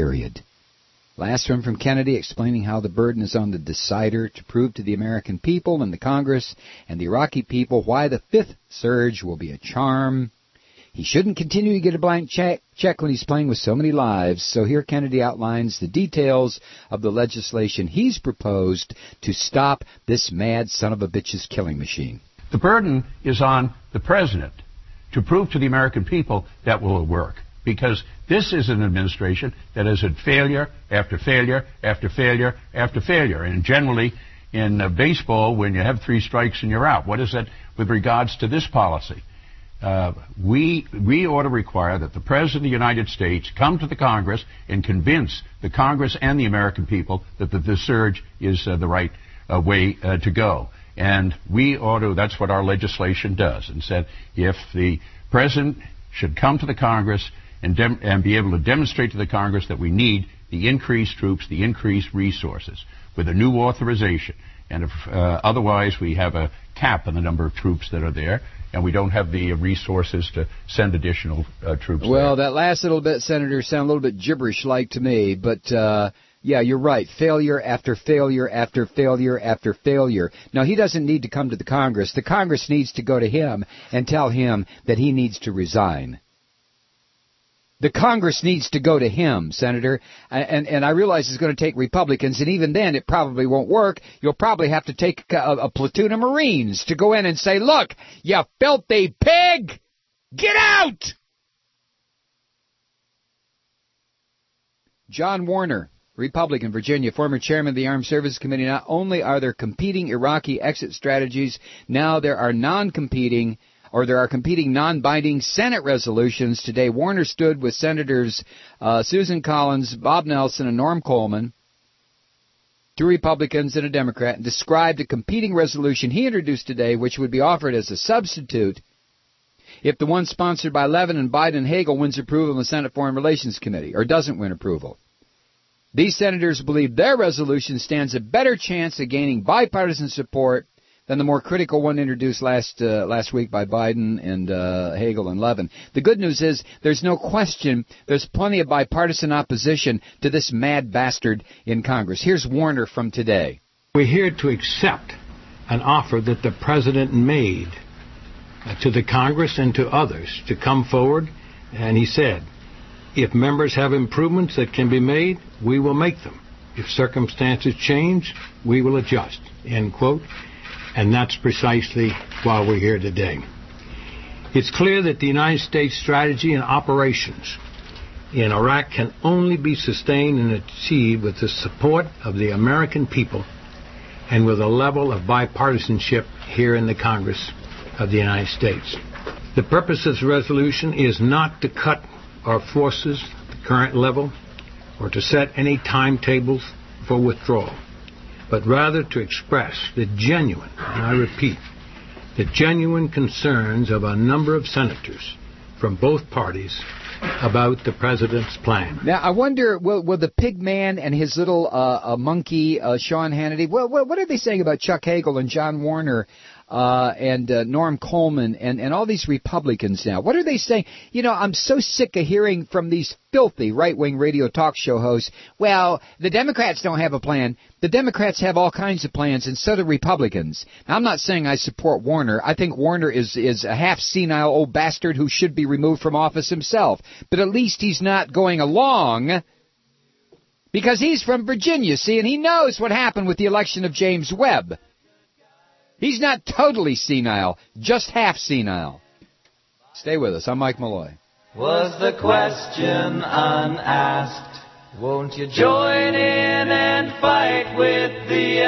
Last one from Kennedy, explaining how the burden is on the decider to prove to the American people and the Congress and the Iraqi people why the fifth surge will be a charm. He shouldn't continue to get a blank check when he's playing with so many lives. So here Kennedy outlines the details of the legislation he's proposed to stop this mad son of a bitch's killing machine. The burden is on the president to prove to the American people that will work. Because this is an administration that has had failure after failure after failure after failure. And generally, in baseball, when you have 3 strikes and you're out, what is that with regards to this policy? We ought to require that the President of the United States come to the Congress and convince the Congress and the American people that the surge is the right way to go. And we ought to, that's what our legislation does, and said if the President should come to the Congress and be able to demonstrate to the Congress that we need the increased troops, the increased resources, with a new authorization. And if otherwise we have a cap on the number of troops that are there, and we don't have the resources to send additional troops Well, there. That last little bit, Senator, sound a little bit gibberish-like to me, but Yeah, you're right. Failure after failure after failure after failure. Now, he doesn't need to come to the Congress. The Congress needs to go to him and tell him that he needs to resign. The Congress needs to go to him, Senator, and I realize it's going to take Republicans, and even then it probably won't work. You'll probably have to take a platoon of Marines to go in and say, look, you filthy pig, get out! John Warner, Republican, Virginia, former chairman of the Armed Services Committee. Not only are there competing Iraqi exit strategies, now there are competing non-binding Senate resolutions. Today, Warner stood with Senators Susan Collins, Bob Nelson, and Norm Coleman, 2 Republicans and a Democrat, and described a competing resolution he introduced today, which would be offered as a substitute if the one sponsored by Levin and Biden and Hagel wins approval in the Senate Foreign Relations Committee, or doesn't win approval. These senators believe their resolution stands a better chance of gaining bipartisan support than the more critical one introduced last week by Biden and Hagel and Levin. The good news is there's no question there's plenty of bipartisan opposition to this mad bastard in Congress. Here's Warner from today. We're here to accept an offer that the President made to the Congress and to others to come forward, and he said, if members have improvements that can be made, we will make them. If circumstances change, we will adjust, end quote. And that's precisely why we're here today. It's clear that the United States strategy and operations in Iraq can only be sustained and achieved with the support of the American people and with a level of bipartisanship here in the Congress of the United States. The purpose of this resolution is not to cut our forces at the current level or to set any timetables for withdrawal, but rather to express the genuine, and I repeat, the genuine concerns of a number of senators from both parties about the President's plan. Now, I wonder, will the pig man and his little monkey, Sean Hannity, what are they saying about Chuck Hagel and John Warner and Norm Coleman and all these Republicans now? What are they saying? You know, I'm so sick of hearing from these filthy right-wing radio talk show hosts, well, the Democrats don't have a plan. The Democrats have all kinds of plans, and so do Republicans. Now, I'm not saying I support Warner. I think Warner is a half-senile old bastard who should be removed from office himself. But at least he's not going along because he's from Virginia, see, and he knows what happened with the election of James Webb. He's not totally senile, just half senile. Stay with us. I'm Mike Malloy. Was the question unasked? Won't you join in and fight with the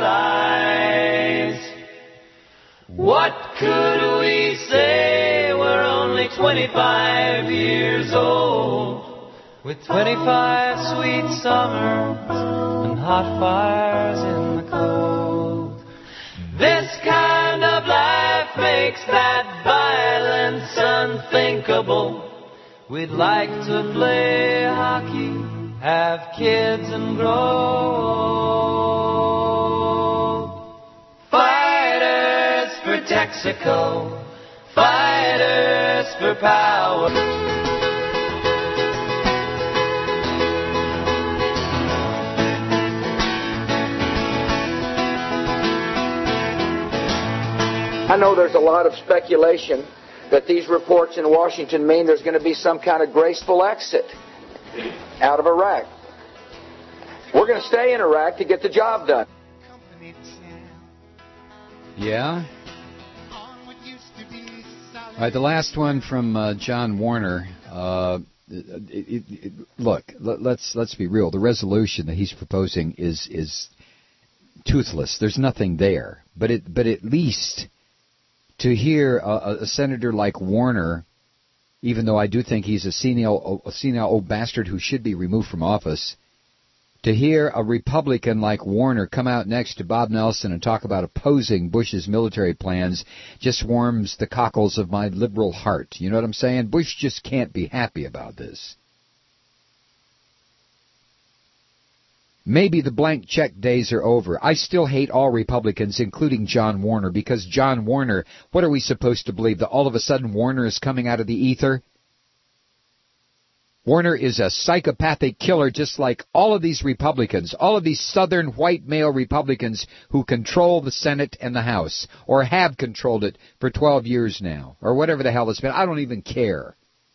Allies? What could we say? We're only 25 years old, with 25 sweet summers and hot fires in the cold. This kind of life makes that violence unthinkable. We'd like to play hockey, have kids and grow. Fighters for Texaco, fighters for power. I know there's a lot of speculation that these reports in Washington mean there's going to be some kind of graceful exit out of Iraq. We're going to stay in Iraq to get the job done. Yeah? All right, the last one from John Warner. Look, let's be real. The resolution that he's proposing is toothless. There's nothing there. But at least to hear a senator like Warner, even though I do think he's a senile old bastard who should be removed from office, to hear a Republican like Warner come out next to Bob Nelson and talk about opposing Bush's military plans just warms the cockles of my liberal heart. You know what I'm saying? Bush just can't be happy about this. Maybe the blank check days are over. I still hate all Republicans, including John Warner, because John Warner, what are we supposed to believe, that all of a sudden Warner is coming out of the ether? Warner is a psychopathic killer just like all of these Republicans, all of these southern white male Republicans who control the Senate and the House, or have controlled it for 12 years now, or whatever the hell it's been. I don't even care.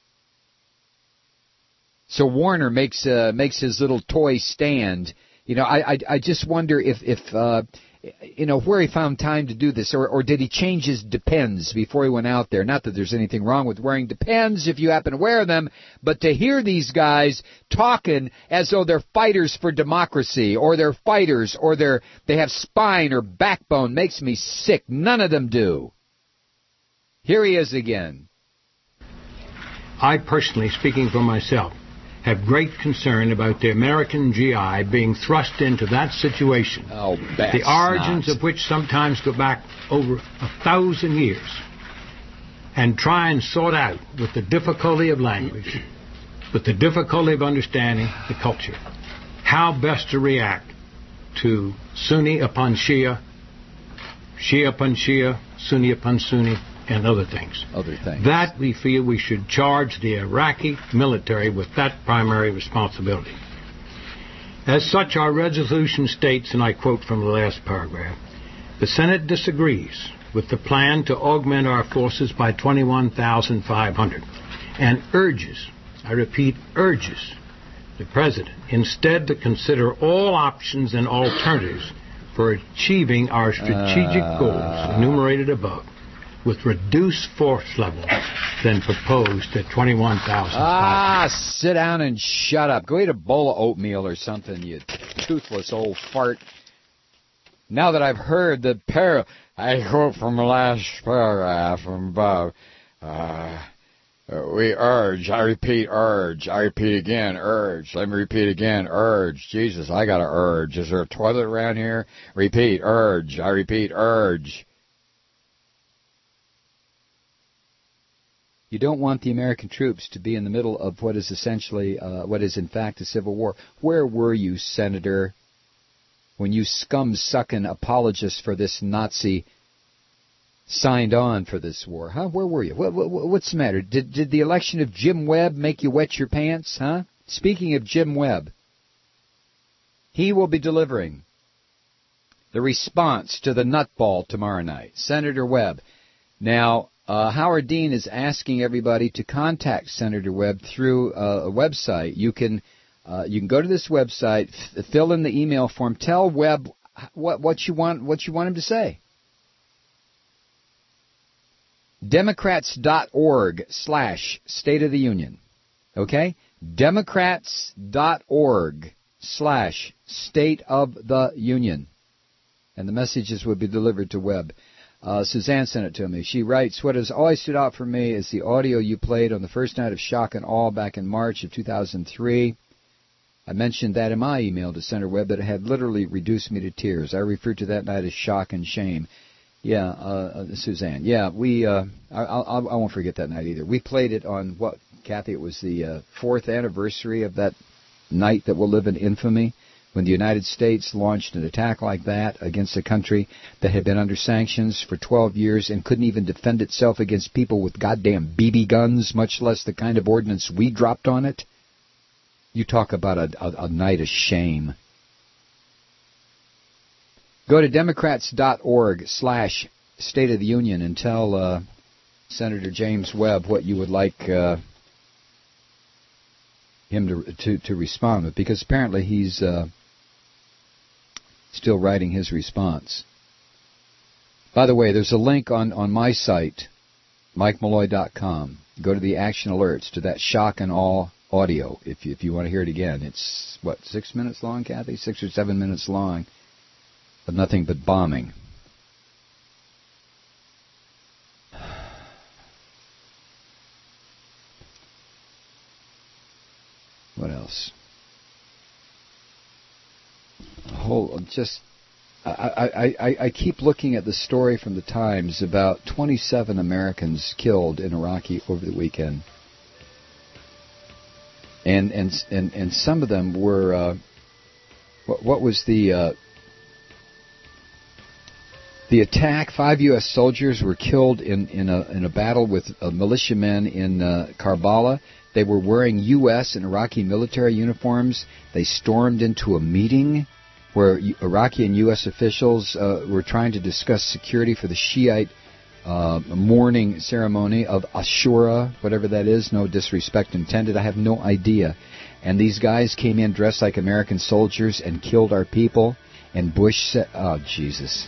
So Warner makes his little toy stand. You know, I just wonder if you know, where he found time to do this, or did he change his Depends before he went out there? Not that there's anything wrong with wearing Depends if you happen to wear them, but to hear these guys talking as though they're fighters for democracy, or they're fighters, or they have spine or backbone makes me sick. None of them do. Here he is again. I personally, speaking for myself, have great concern about the American GI being thrust into that situation. Oh, the origins of which sometimes go back over 1,000 years, and try and sort out with the difficulty of language, with the difficulty of understanding the culture, how best to react to Sunni upon Shia, Shia upon Shia, Sunni upon Sunni, and other things. That we feel we should charge the Iraqi military with that primary responsibility. As such, our resolution states, and I quote from the last paragraph, the Senate disagrees with the plan to augment our forces by 21,500 and urges, I repeat, urges the President instead to consider all options and alternatives for achieving our strategic goals enumerated above, with reduced force levels than proposed at 21,000. Sit down and shut up. Go eat a bowl of oatmeal or something, you toothless old fart. Now that I've heard the I quote from the last paragraph from above, we urge, I repeat, again, urge. Let me repeat again, urge. Jesus, I got to urge. Is there a toilet around here? Repeat, urge. I repeat, urge. You don't want the American troops to be in the middle of what is essentially, what is in fact a civil war. Where were you, Senator, when you scum-sucking apologists for this Nazi signed on for this war? Huh? Where were you? What's the matter? Did the election of Jim Webb make you wet your pants? Huh? Speaking of Jim Webb, he will be delivering the response to the nutball tomorrow night. Senator Webb. Now, Howard Dean is asking everybody to contact Senator Webb through a website. You can go to this website, fill in the email form, tell Webb what you want him to say. Democrats.org/State of the Union. Okay? Democrats.org/State of the Union. And the messages will be delivered to Webb. Suzanne sent it to me. She writes, what has always stood out for me is the audio you played on the first night of Shock and Awe back in March of 2003. I mentioned that in my email to Senator Webb, that it had literally reduced me to tears. I referred to that night as shock and shame. Yeah, Suzanne. Yeah, I won't forget that night either. We played it on, what, Kathy, it was the 4th anniversary of that night that will live in infamy, when the United States launched an attack like that against a country that had been under sanctions for 12 years and couldn't even defend itself against people with goddamn BB guns, much less the kind of ordnance we dropped on it. You talk about a night of shame. Go to Democrats.org/State of the Union and tell Senator James Webb what you would like him to respond with, because apparently he's still writing his response. By the way, there's a link on my site, MikeMalloy.com. Go to the action alerts, to that shock and awe audio, if you want to hear it again. It's, 6 minutes long, Kathy? 6 or 7 minutes long, of nothing but bombing. What else? I keep looking at the story from the Times about 27 Americans killed in Iraq over the weekend, and some of them were what was the attack? 5 U.S. soldiers were killed in a battle with militiamen in Karbala. They were wearing U.S. and Iraqi military uniforms. They stormed into a meeting where Iraqi and U.S. officials were trying to discuss security for the Shiite mourning ceremony of Ashura, whatever that is. No disrespect intended. I have no idea. And these guys came in dressed like American soldiers and killed our people. And Bush said, oh, Jesus.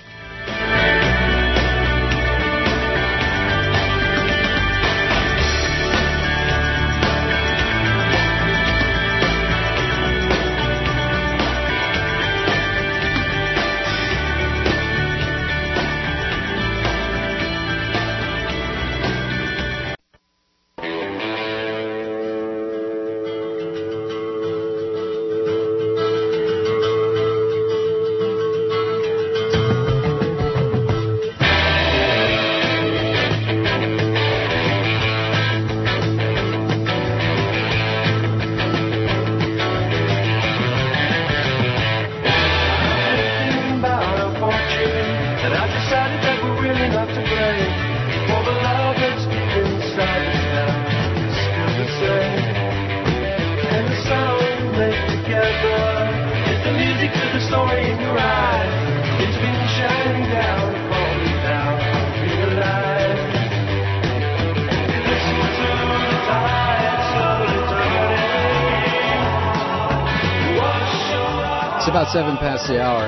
About 7 past the hour.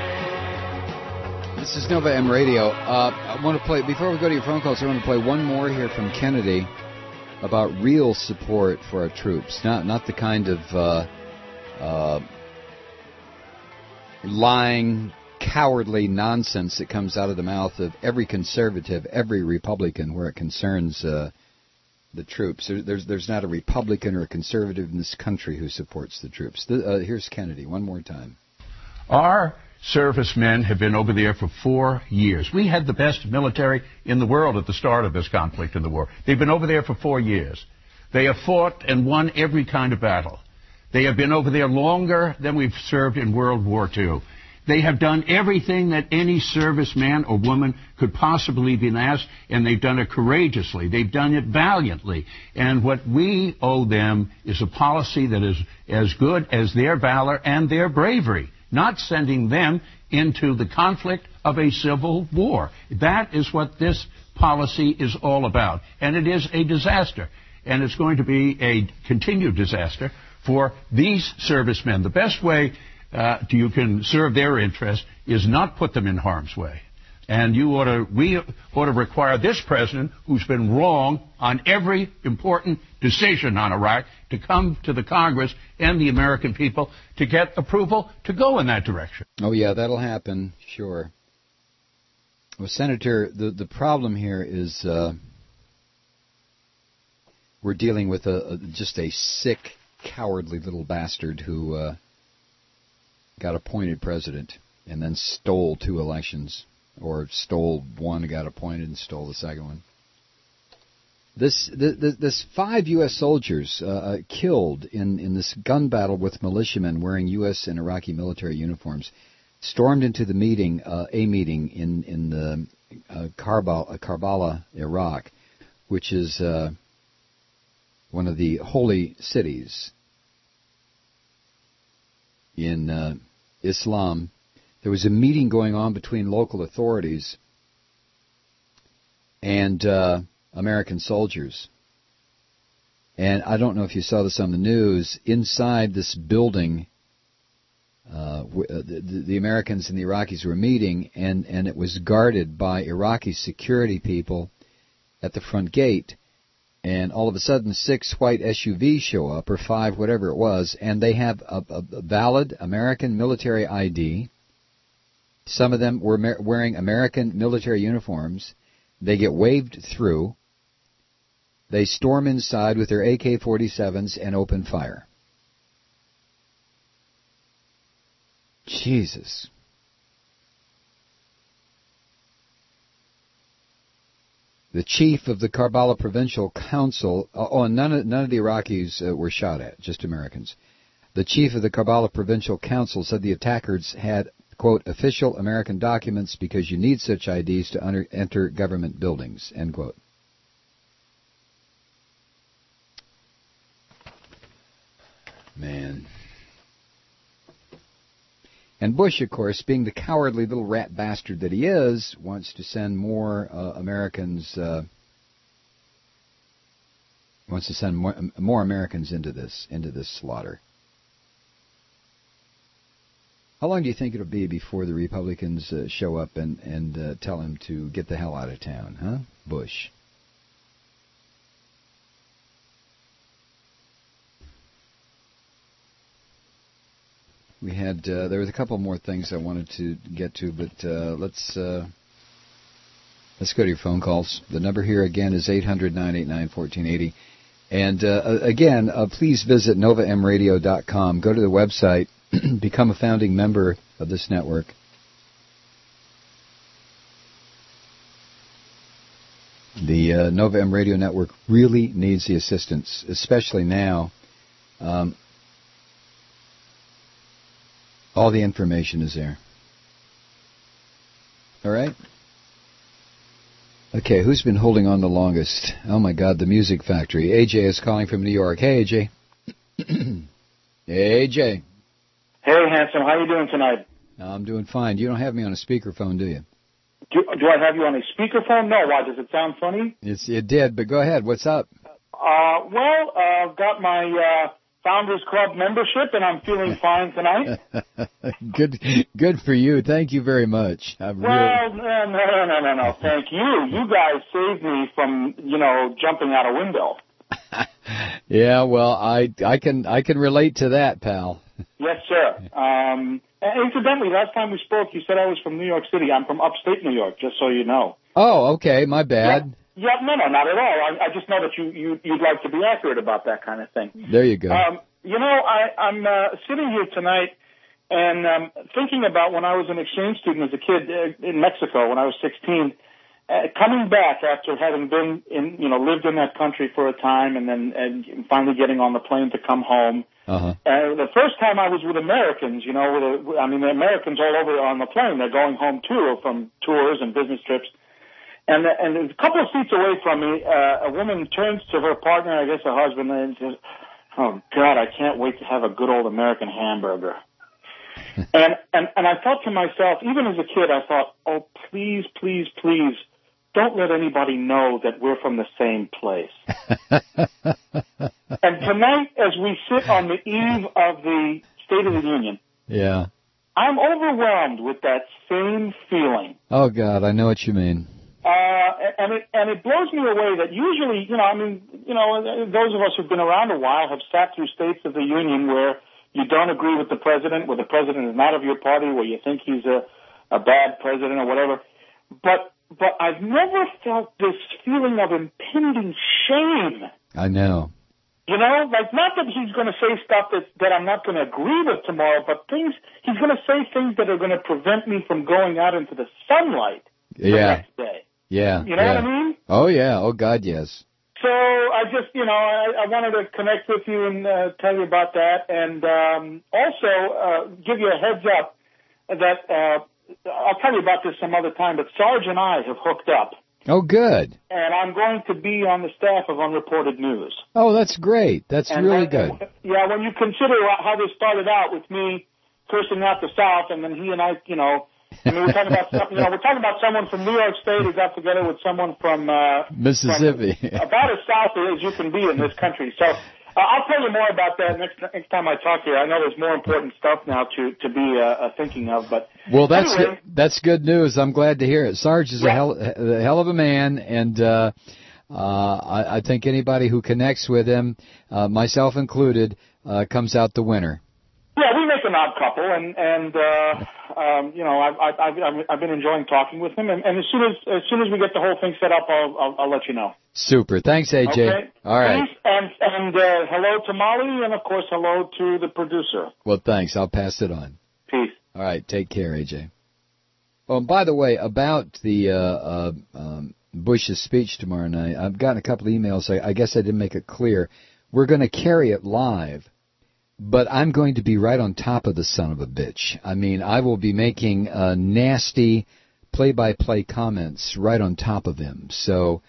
This is Nova M Radio. I want to play, before we go to your phone calls, I want to play one more here from Kennedy about real support for our troops. Not the kind of lying, cowardly nonsense that comes out of the mouth of every conservative, every Republican where it concerns the troops. There's not a Republican or a conservative in this country who supports the troops. Here's Kennedy one more time. Our servicemen have been over there for 4 years. We had the best military in the world at the start of this conflict in the war. They've been over there for 4 years. They have fought and won every kind of battle. They have been over there longer than we've served in World War II. They have done everything that any serviceman or woman could possibly be asked, and they've done it courageously. They've done it valiantly. And what we owe them is a policy that is as good as their valor and their bravery, not sending them into the conflict of a civil war. That is what this policy is all about. And it is a disaster. And it's going to be a continued disaster for these servicemen. The best way you can serve their interest is not put them in harm's way. And we ought to require this president, who's been wrong on every important decision on Iraq, to come to the Congress and the American people to get approval to go in that direction. Oh, yeah, that'll happen, sure. Well, Senator, the problem here is we're dealing with just a sick, cowardly little bastard who got appointed president and then stole 2 elections, or stole one, got appointed, and stole the second one. This 5 U.S. soldiers killed in this gun battle with militiamen wearing U.S. and Iraqi military uniforms stormed into the meeting, in the Karbala, Iraq, which is one of the holy cities in Islam. There was a meeting going on between local authorities and American soldiers. And I don't know if you saw this on the news. Inside this building, the Americans and the Iraqis were meeting, and it was guarded by Iraqi security people at the front gate. And all of a sudden, 6 white SUVs show up, or 5, whatever it was, and they have a valid American military ID. Some of them were wearing American military uniforms. They get waved through. They storm inside with their AK-47s and open fire. Jesus. The chief of the Karbala Provincial Council, and none of the Iraqis were shot at, just Americans. The chief of the Karbala Provincial Council said the attackers had, quote, official American documents because you need such IDs to enter government buildings, end quote. And Bush, of course, being the cowardly little rat bastard that he is, wants to send more Americans. Wants to send more Americans into this slaughter. How long do you think it'll be before the Republicans show up and tell him to get the hell out of town, huh, Bush? We had there was a couple more things I wanted to get to, but let's go to your phone calls. The number here again is 800-989-1480. And again, please visit novamradio.com. Go to the website, become a founding member of this network. The Nova M Radio Network really needs the assistance, especially now. All the information is there. All right? Okay, who's been holding on the longest? Oh, my God, the Music Factory. AJ is calling from New York. Hey, AJ. Hey, AJ. Hey, handsome. How you doing tonight? I'm doing fine. You don't have me on a speakerphone, do you? Do I have you on a speakerphone? No. Why? Does it sound funny? It did, but go ahead. What's up? I've got my Founders Club membership, and I'm feeling fine tonight. Good for you. Thank you very much. No. Thank you. You guys saved me from, jumping out a window. Yeah, well, I can relate to that, pal. Yes, sir. Incidentally, last time we spoke, you said I was from New York City. I'm from upstate New York, just so you know. Oh, okay. My bad. Yeah, no, not at all. I just know that you'd like to be accurate about that kind of thing. There you go. I'm sitting here tonight and thinking about when I was an exchange student as a kid in Mexico when I was 16, coming back after having been lived in that country for a time and then finally getting on the plane to come home. Uh-huh. The first time I was with Americans, the Americans all over on the plane, they're going home too from tours and business trips. And a couple of seats away from me, a woman turns to her partner, I guess her husband, and says, "Oh God, I can't wait to have a good old American hamburger." and I thought to myself, even as a kid, I thought, "Oh, please, please, please, don't let anybody know that we're from the same place." And tonight, as we sit on the eve of the State of the Union, yeah, I'm overwhelmed with that same feeling. Oh God, I know what you mean. And it blows me away that usually, those of us who've been around a while have sat through States of the Union where you don't agree with the president, where the president is not of your party, where you think he's a bad president or whatever. But I've never felt this feeling of impending shame. I know. Not that he's going to say stuff that I'm not going to agree with tomorrow, but he's going to say things that are going to prevent me from going out into the sunlight the next day. Yeah. You know what I mean? Oh, yeah. Oh, God, yes. So I just, I wanted to connect with you and tell you about that, and also give you a heads up that I'll tell you about this some other time, but Sarge and I have hooked up. Oh, good. And I'm going to be on the staff of Unreported News. Oh, that's great. That's really good. Yeah, when you consider how this started out with me cursing out the South, and then he and I, we're talking about we're talking about someone from New York State who got together with someone from Mississippi. About as south as you can be in this country. So I'll tell you more about that next time I talk to you. I know there's more important stuff now to be thinking of, but anyway. That's good news. I'm glad to hear it. Sarge is a hell of a man, and I think anybody who connects with him, myself included, comes out the winner. Yeah, we make an odd couple, and I've been enjoying talking with him, and as soon as we get the whole thing set up, I'll let you know. Super. Thanks, AJ. Okay. All right. Peace, and hello to Molly, and of course hello to the producer. Well, thanks. I'll pass it on. Peace. All right. Take care, AJ. Oh, and by the way, about the Bush's speech tomorrow night, I've gotten a couple of emails. I guess I didn't make it clear. We're going to carry it live. But I'm going to be right on top of the son of a bitch. I mean, I will be making nasty play-by-play comments right on top of him. So,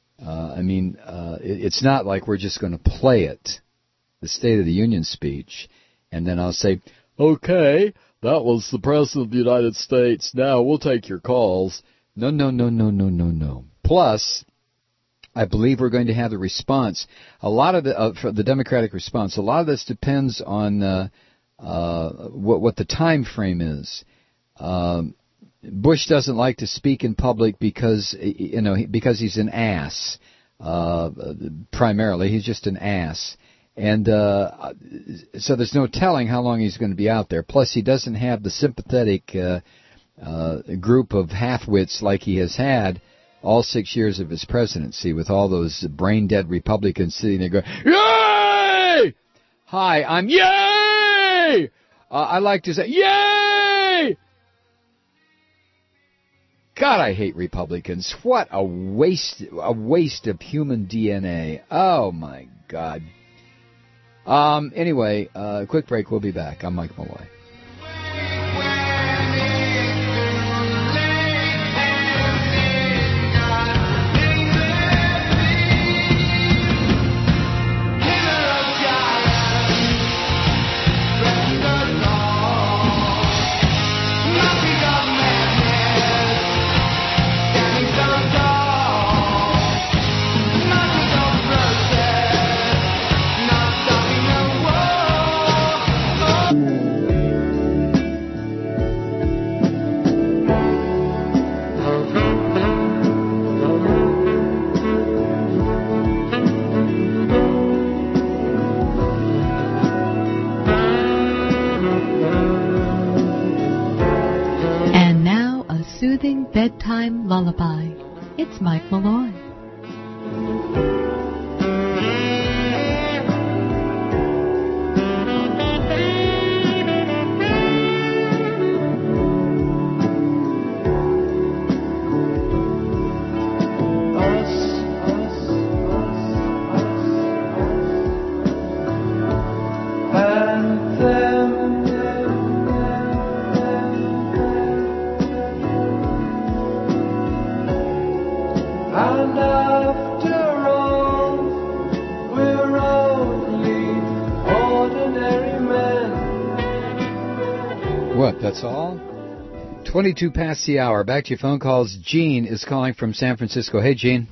it's not like we're just going to play it, the State of the Union speech, and then I'll say, okay, That was the President of the United States. Now we'll take your calls. No. Plus, I believe we're going to have the response. A lot of the Democratic response, a lot of this depends on what the time frame is. Bush doesn't like to speak in public because he's an ass. Primarily, he's just an ass. And so there's no telling how long he's going to be out there. Plus, he doesn't have the sympathetic group of half-wits like he has had all 6 years of his presidency, with all those brain-dead Republicans sitting there going, "Yay! Hi, I'm yay! I like to say, yay! God, I hate Republicans. What a waste of human DNA. Oh, my God. Anyway, quick break. We'll be back. I'm Mike Malloy. Bedtime lullaby. It's Mike Malloy. That's all? 22 past the hour. Back to your phone calls. Gene is calling from San Francisco. Hey, Gene.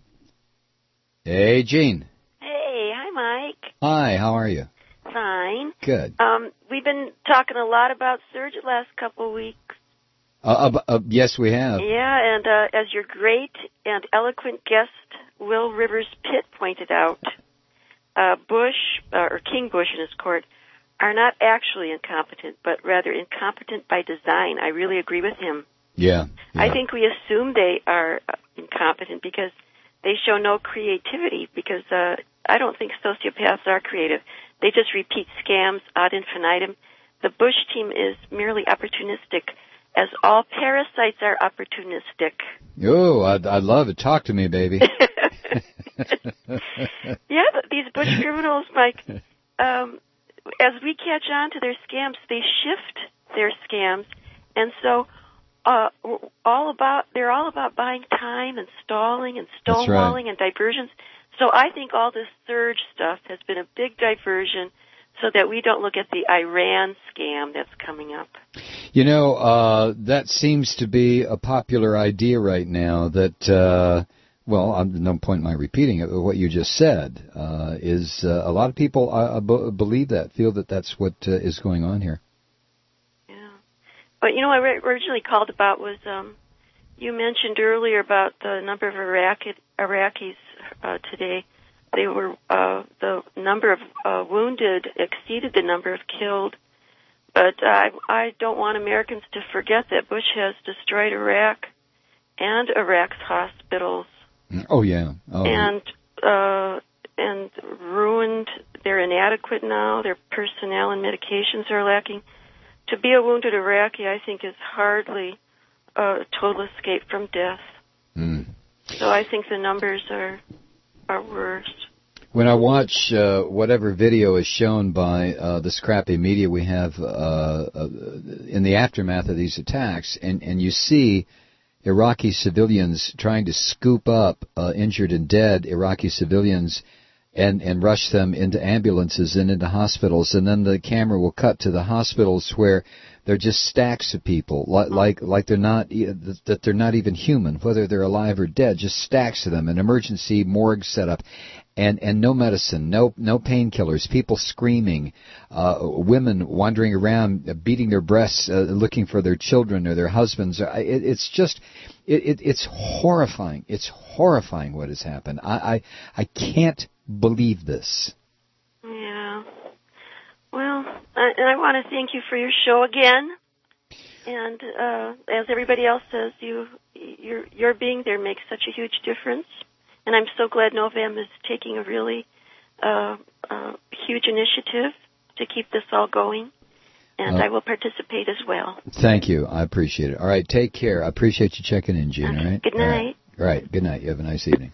Hey, Gene. Hey, hi, Mike. Hi, how are you? Fine. Good. We've been talking a lot about Surge the last couple of weeks. Yes, we have. Yeah, and as your great and eloquent guest, Will Rivers Pitt, pointed out, Bush, or King Bush in his court, are not actually incompetent, but rather incompetent by design. I really agree with him. Yeah. I think we assume they are incompetent because they show no creativity, because I don't think sociopaths are creative. They just repeat scams ad infinitum. The Bush team is merely opportunistic, as all parasites are opportunistic. Oh, I'd love it. Talk to me, baby. Yeah, but these Bush criminals, Mike, as we catch on to their scams, they shift their scams, and so they're all about buying time and stalling and stonewalling and diversions. So I think all this Surge stuff has been a big diversion so that we don't look at the Iran scam that's coming up. You know, that seems to be a popular idea right now that, well, no point in my repeating it, but what you just said is a lot of people believe that, feel that that's what is going on here. Yeah. But, you know, what I originally called about was you mentioned earlier about the number of Iraqis today. They were the number of wounded exceeded the number of killed. But I don't want Americans to forget that Bush has destroyed Iraq and Iraq's hospitals. Oh, yeah. And ruined. They're inadequate now. Their personnel and medications are lacking. To be a wounded Iraqi, I think, is hardly a total escape from death. So I think the numbers are worse. When I watch whatever video is shown by this crappy media we have in the aftermath of these attacks, and you see Iraqi civilians trying to scoop up injured and dead Iraqi civilians and rush them into ambulances and into hospitals, and then the camera will cut to the hospitals where they're just stacks of people, like they're not even human, whether they're alive or dead, just stacks of them. An emergency morgue set up, and no medicine, no painkillers, people screaming, women wandering around, beating their breasts, looking for their children or their husbands. It's horrifying. It's horrifying what has happened. I can't believe this. Yeah. Well, and I want to thank you for your show again. And as everybody else says, your being there makes such a huge difference. And I'm so glad Novem is taking a really huge initiative to keep this all going. And I will participate as well. Thank you. I appreciate it. All right, take care. I appreciate you checking in, Jean. Okay. All right? Good night. All right. Good night. You have a nice evening.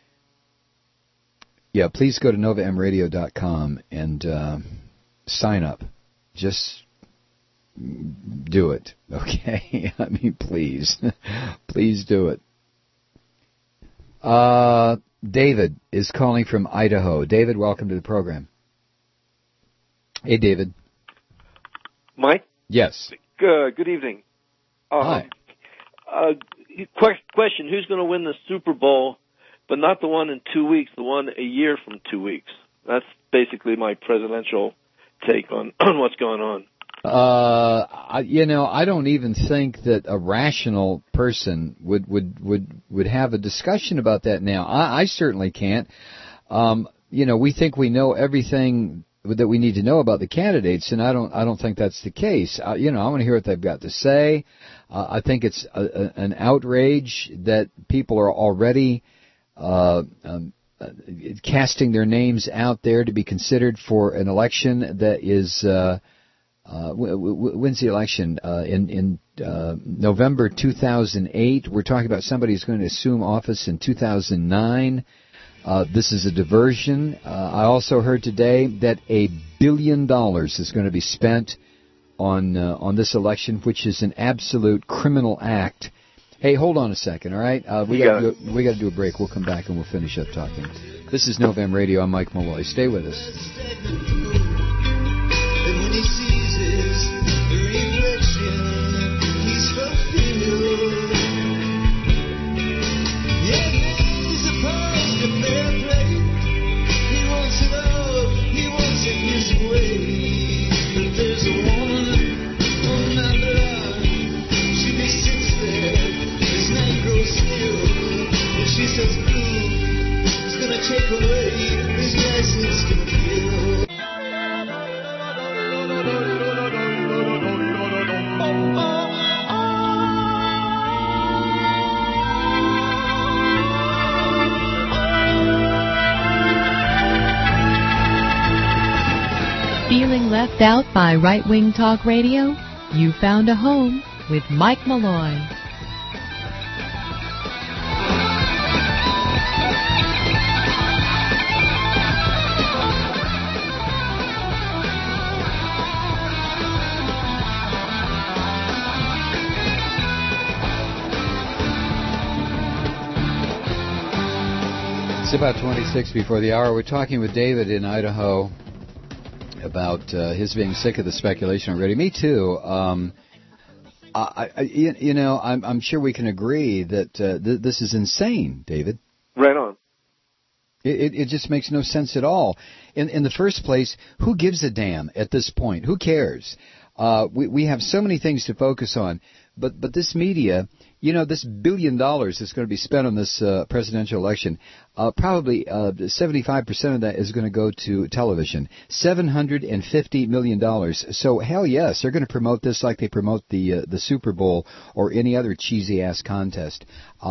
Yeah, please go to NovaMRadio.com and sign up. Just do it, okay? I mean, please. Please do it. David is calling from Idaho. David, welcome to the program. Hey, David. Mike? Yes. Good evening. Hi. Question, who's going to win the Super Bowl, but not the one in 2 weeks, the one a year from 2 weeks? That's basically my presidential take on what's going on. I don't even think that a rational person would have a discussion about that now. I certainly can't. We think we know everything that we need to know about the candidates, and I don't think that's the case. I want to hear what they've got to say. I think it's an outrage that people are already casting their names out there to be considered for an election that is when's the election? In November 2008. We're talking about somebody who's going to assume office in 2009. This is a diversion. I also heard today that $1 billion is going to be spent on this election, which is an absolute criminal act. Hey, hold on a second, all right? We got to do a break. We'll come back and we'll finish up talking. This is Novem Radio. I'm Mike Malloy. Stay with us. She says, it's gonna take away his license to kill. Feeling left out by right-wing talk radio? You found a home with Mike Malloy. It's about 26 before the hour. We're talking with David in Idaho about his being sick of the speculation already. Me too. I'm sure we can agree that this is insane, David. Right on. It just makes no sense at all. In the first place, who gives a damn at this point? Who cares? We have so many things to focus on, but this media, this $1 billion that's going to be spent on this presidential election, probably 75% of that is going to go to television. $750 million. So hell yes, they're going to promote this like they promote the Super Bowl or any other cheesy ass contest.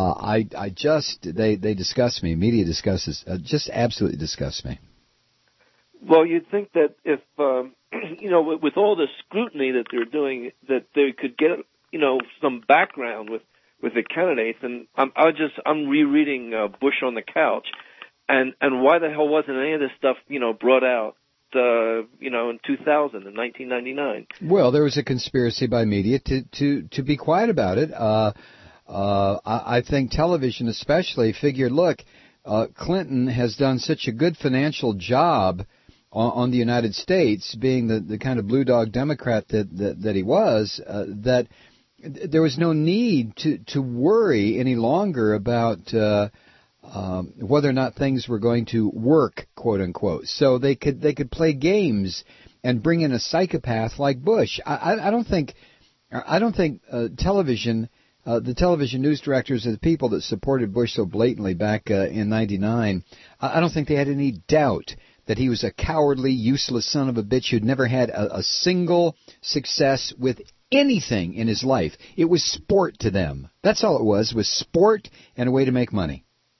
They disgust me. Media just absolutely disgusts me. Well, you'd think that if with all the scrutiny that they're doing, that they could get some background with the candidates. And I'm rereading Bush on the Couch, and why the hell wasn't any of this stuff brought out in 2000 in 1999? Well, there was a conspiracy by media to be quiet about it. I think television especially figured, look, Clinton has done such a good financial job on the United States, being the kind of blue dog Democrat that he was, that there was no need to worry any longer about whether or not things were going to work, quote unquote. So they could play games and bring in a psychopath like Bush. I don't think television. The television news directors and the people that supported Bush so blatantly back in '99, I don't think they had any doubt that he was a cowardly, useless son of a bitch who'd never had a single success with anything in his life. It was sport to them. That's all it was sport and a way to make money.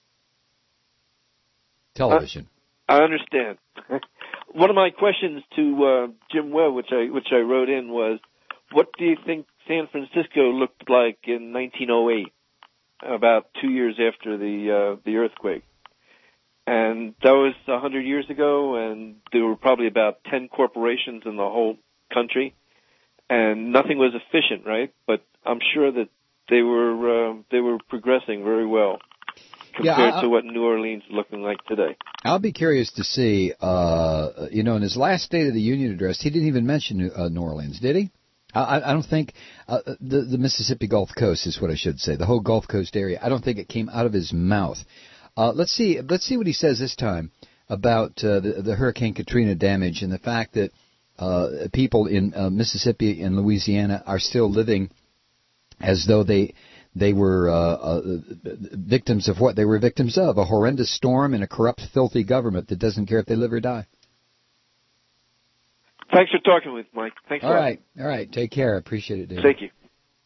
Television. I understand. One of my questions to Jim Webb, which I wrote in, was, what do you think San Francisco looked like in 1908, about 2 years after the earthquake? And that was 100 years ago, and there were probably about 10 corporations in the whole country, and nothing was efficient, right? But I'm sure that they were progressing very well compared to what New Orleans is looking like today. I'll be curious to see, in his last State of the Union address, he didn't even mention New Orleans, did he? I don't think the Mississippi Gulf Coast is what I should say, the whole Gulf Coast area. I don't think it came out of his mouth. Let's see what he says this time about the Hurricane Katrina damage and the fact that people in Mississippi and Louisiana are still living as though they were victims of what they were victims of, a horrendous storm and a corrupt, filthy government that doesn't care if they live or die. Thanks for talking with Mike. Thanks. All right. Take care. I appreciate it, David. Thank you.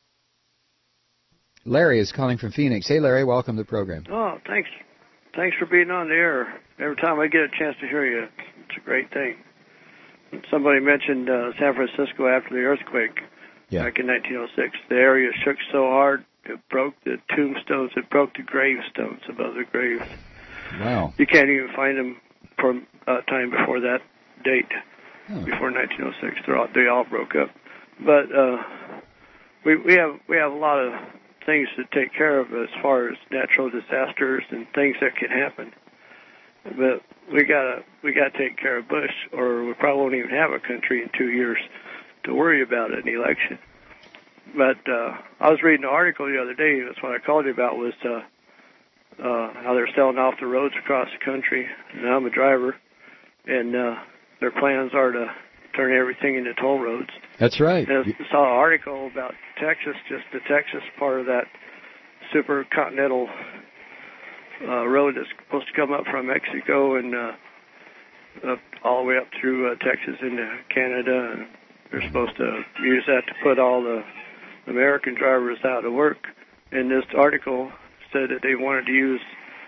Larry is calling from Phoenix. Hey, Larry, welcome to the program. Oh, thanks. Thanks for being on the air. Every time I get a chance to hear you, it's a great thing. Somebody mentioned San Francisco after the earthquake back in 1906. The area shook so hard it broke the tombstones, it broke the gravestones above the graves. Wow. You can't even find them from time before that date, before 1906. They all broke up. But we have a lot of things to take care of as far as natural disasters and things that can happen. But we gotta take care of Bush, or we probably won't even have a country in 2 years to worry about an election. But I was reading an article the other day. That's what I called you about, was how they're selling off the roads across the country. And I'm a driver, and their plans are to turn everything into toll roads. That's right. And I saw an article about Texas, just the Texas part of that supercontinental road that's supposed to come up from Mexico and all the way up through Texas into Canada. And they're supposed to use that to put all the American drivers out of work. And this article said that they wanted to use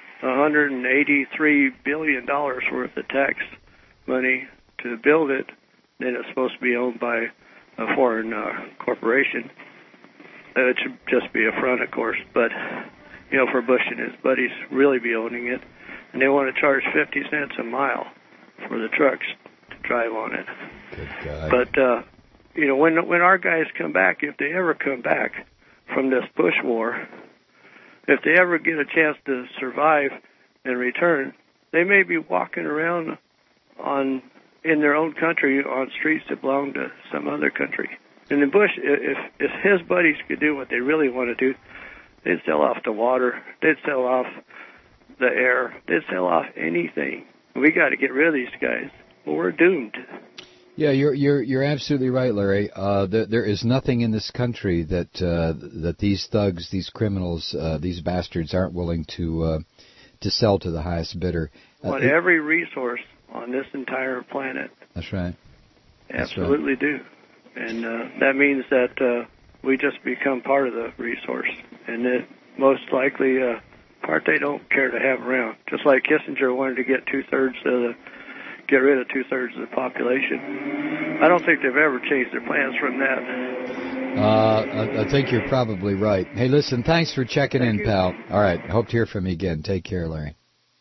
$183 billion worth of tax money to build it. Then it's supposed to be owned by a foreign corporation. It should just be a front, of course, but, for Bush and his buddies really be owning it. And they want to charge 50 cents a mile for the trucks to drive on it. Good God. But, when our guys come back, if they ever come back from this Bush war, if they ever get a chance to survive and return, they may be walking around in their own country on streets that belong to some other country. And in Bush, if his buddies could do what they really want to do, they'd sell off the water, they'd sell off the air, they'd sell off anything. We got to get rid of these guys, or we're doomed. Yeah, you're absolutely right, Larry. There is nothing in this country that these thugs, these criminals, these bastards aren't willing to sell to the highest bidder. Want every resource on this entire planet. That's right. Absolutely do. And that means that we just become part of the resource. And that most likely part they don't care to have around. Just like Kissinger wanted to get get rid of two-thirds of the population. I don't think they've ever changed their plans from that. I think you're probably right. Hey, listen, thanks for checking in, pal. All right, hope to hear from you again. Take care, Larry.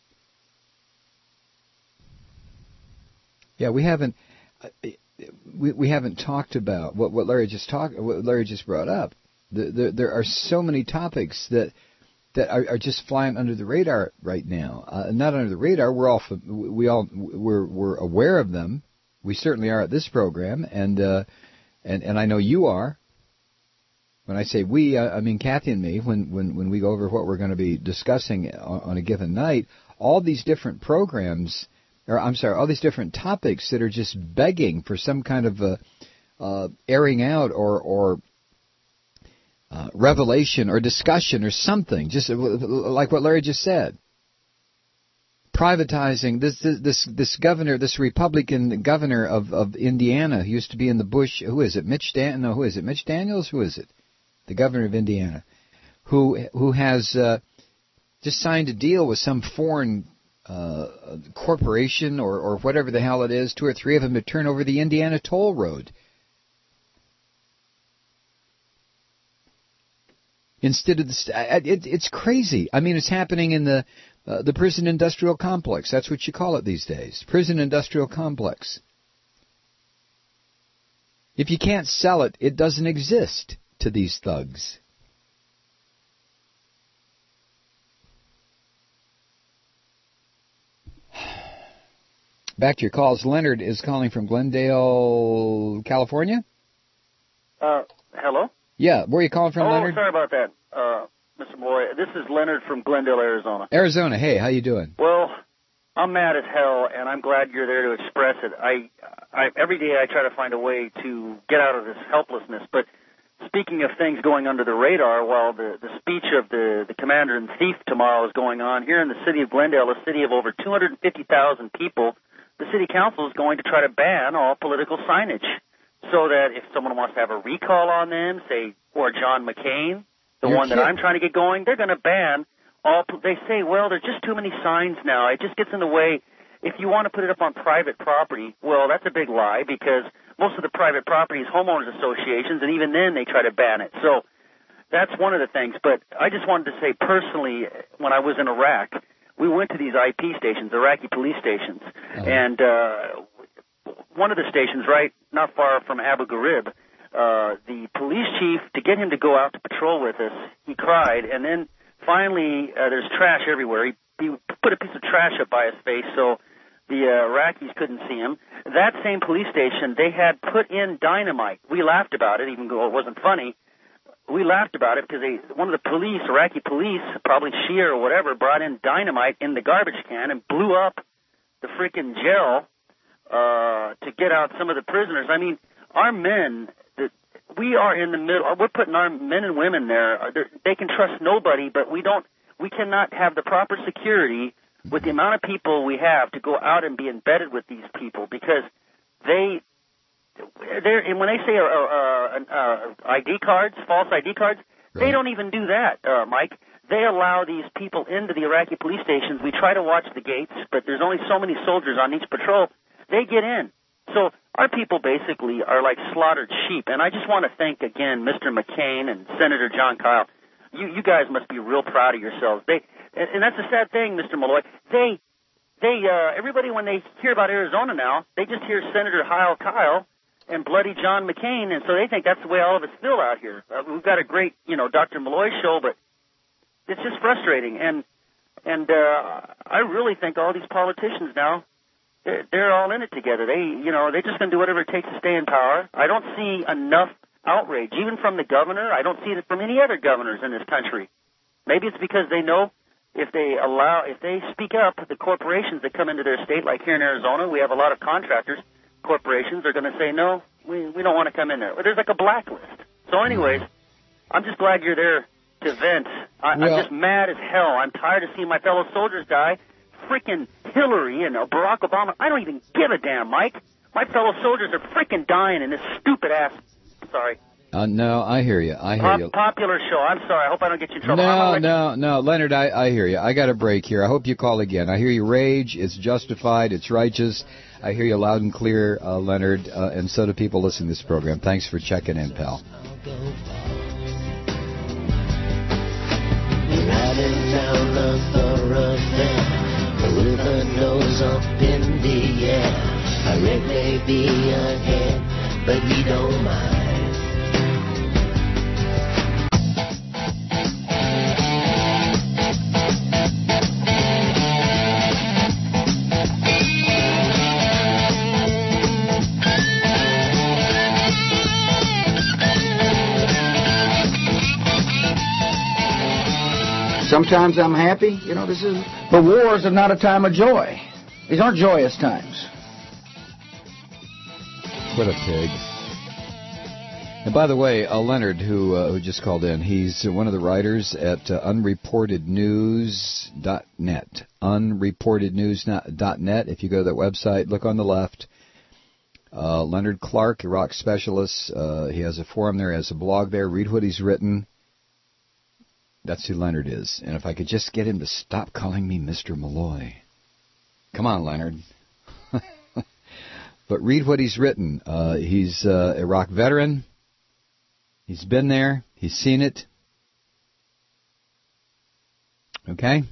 Yeah, we haven't talked about what Larry just brought up. There are so many topics that that are just flying under the radar right now. Not under the radar. We're aware of them. We certainly are at this program, and I know you are. When I say we, I mean Kathy and me. When we go over what we're going to be discussing on a given night, all these different programs, all these different topics that are just begging for some kind of airing out or revelation or discussion or something, just like what Larry just said. Privatizing this governor, this Republican governor of Indiana, who used to be in the Bush. Who is it? Mitch Daniels? Who is it? The governor of Indiana, who has just signed a deal with some foreign corporation or whatever the hell it is, 2 or 3 of them, to turn over the Indiana toll road. Instead of it's crazy. I mean, it's happening in the prison industrial complex. That's what you call it these days. Prison industrial complex. If you can't sell it, it doesn't exist to these thugs. Back to your calls. Leonard is calling from Glendale, California. Hello? Yeah, where are you calling from, Leonard? Sorry about that, Mr. Malloy. This is Leonard from Glendale, Arizona. Arizona, hey, how you doing? Well, I'm mad as hell, and I'm glad you're there to express it. I every day I try to find a way to get out of this helplessness, but speaking of things going under the radar, while the speech of the commander-in-chief tomorrow is going on, here in the city of Glendale, a city of over 250,000 people, the city council is going to try to ban all political signage, so that if someone wants to have a recall on them, say, or John McCain, the one that I'm trying to get going, they're going to ban all. They say, well, there's just too many signs now. It just gets in the way. If you want to put it up on private property, well, that's a big lie, because most of the private property is homeowners associations, and even then they try to ban it. So that's one of the things. But I just wanted to say personally, when I was in Iraq, we went to these IP stations, Iraqi police stations, and one of the stations right not far from Abu Ghraib, the police chief, to get him to go out to patrol with us, he cried, and then finally there's trash everywhere. He put a piece of trash up by his face so the Iraqis couldn't see him. That same police station, they had put in dynamite. We laughed about it, even though it wasn't funny. We laughed about it because one of the police, Iraqi police, probably Shia or whatever, brought in dynamite in the garbage can and blew up the freaking jail to get out some of the prisoners. I mean, our men, we are in the middle. We're putting our men and women there. They can trust nobody, but we cannot have the proper security with the amount of people we have to go out and be embedded with these people, because and when they say ID cards, false ID cards, right, they don't even do that, Mike. They allow these people into the Iraqi police stations. We try to watch the gates, but there's only so many soldiers on each patrol. They get in. So our people basically are like slaughtered sheep. And I just want to thank again Mr. McCain and Senator John Kyle. You guys must be real proud of yourselves. And that's a sad thing, Mr. Malloy. Everybody, when they hear about Arizona now, they just hear Senator Kyle and bloody John McCain, and so they think that's the way all of us feel out here. We've got a great, Dr. Malloy show, but it's just frustrating. And I really think all these politicians now, they're all in it together. They're just going to do whatever it takes to stay in power. I don't see enough outrage, even from the governor. I don't see it from any other governors in this country. Maybe it's because they know if they speak up, the corporations that come into their state, like here in Arizona, we have a lot of contractors. Corporations are going to say, no, we don't want to come in there. There's like a blacklist. So anyways, I'm just glad you're there to vent. I'm just mad as hell. I'm tired of seeing my fellow soldiers die. Freaking Hillary and Barack Obama. I don't even give a damn, Mike. My fellow soldiers are freaking dying in this stupid ass. Sorry. No, I hear you. Popular show. I'm sorry. I hope I don't get you in trouble. No, Leonard, I hear you. I got a break here. I hope you call again. I hear you rage. It's justified. It's righteous. I hear you loud and clear, Leonard, and so do people listening to this program. Thanks for checking in, pal. Riding down the thoroughfare with a nose up in the air. A wreck may be ahead, but we don't mind. sometimes I'm happy. But wars are not a time of joy. These aren't joyous times. What a pig. And by the way, Leonard, who just called in, he's one of the writers at unreportednews.net. Unreportednews.net. If you go to that website, look on the left. Leonard Clark, Iraq specialist. He has a forum there, has a blog there. Read what he's written. That's who Leonard is. And if I could just get him to stop calling me Mr. Malloy. Come on, Leonard. But read what he's written. He's an Iraq veteran. He's been there. He's seen it. Okay?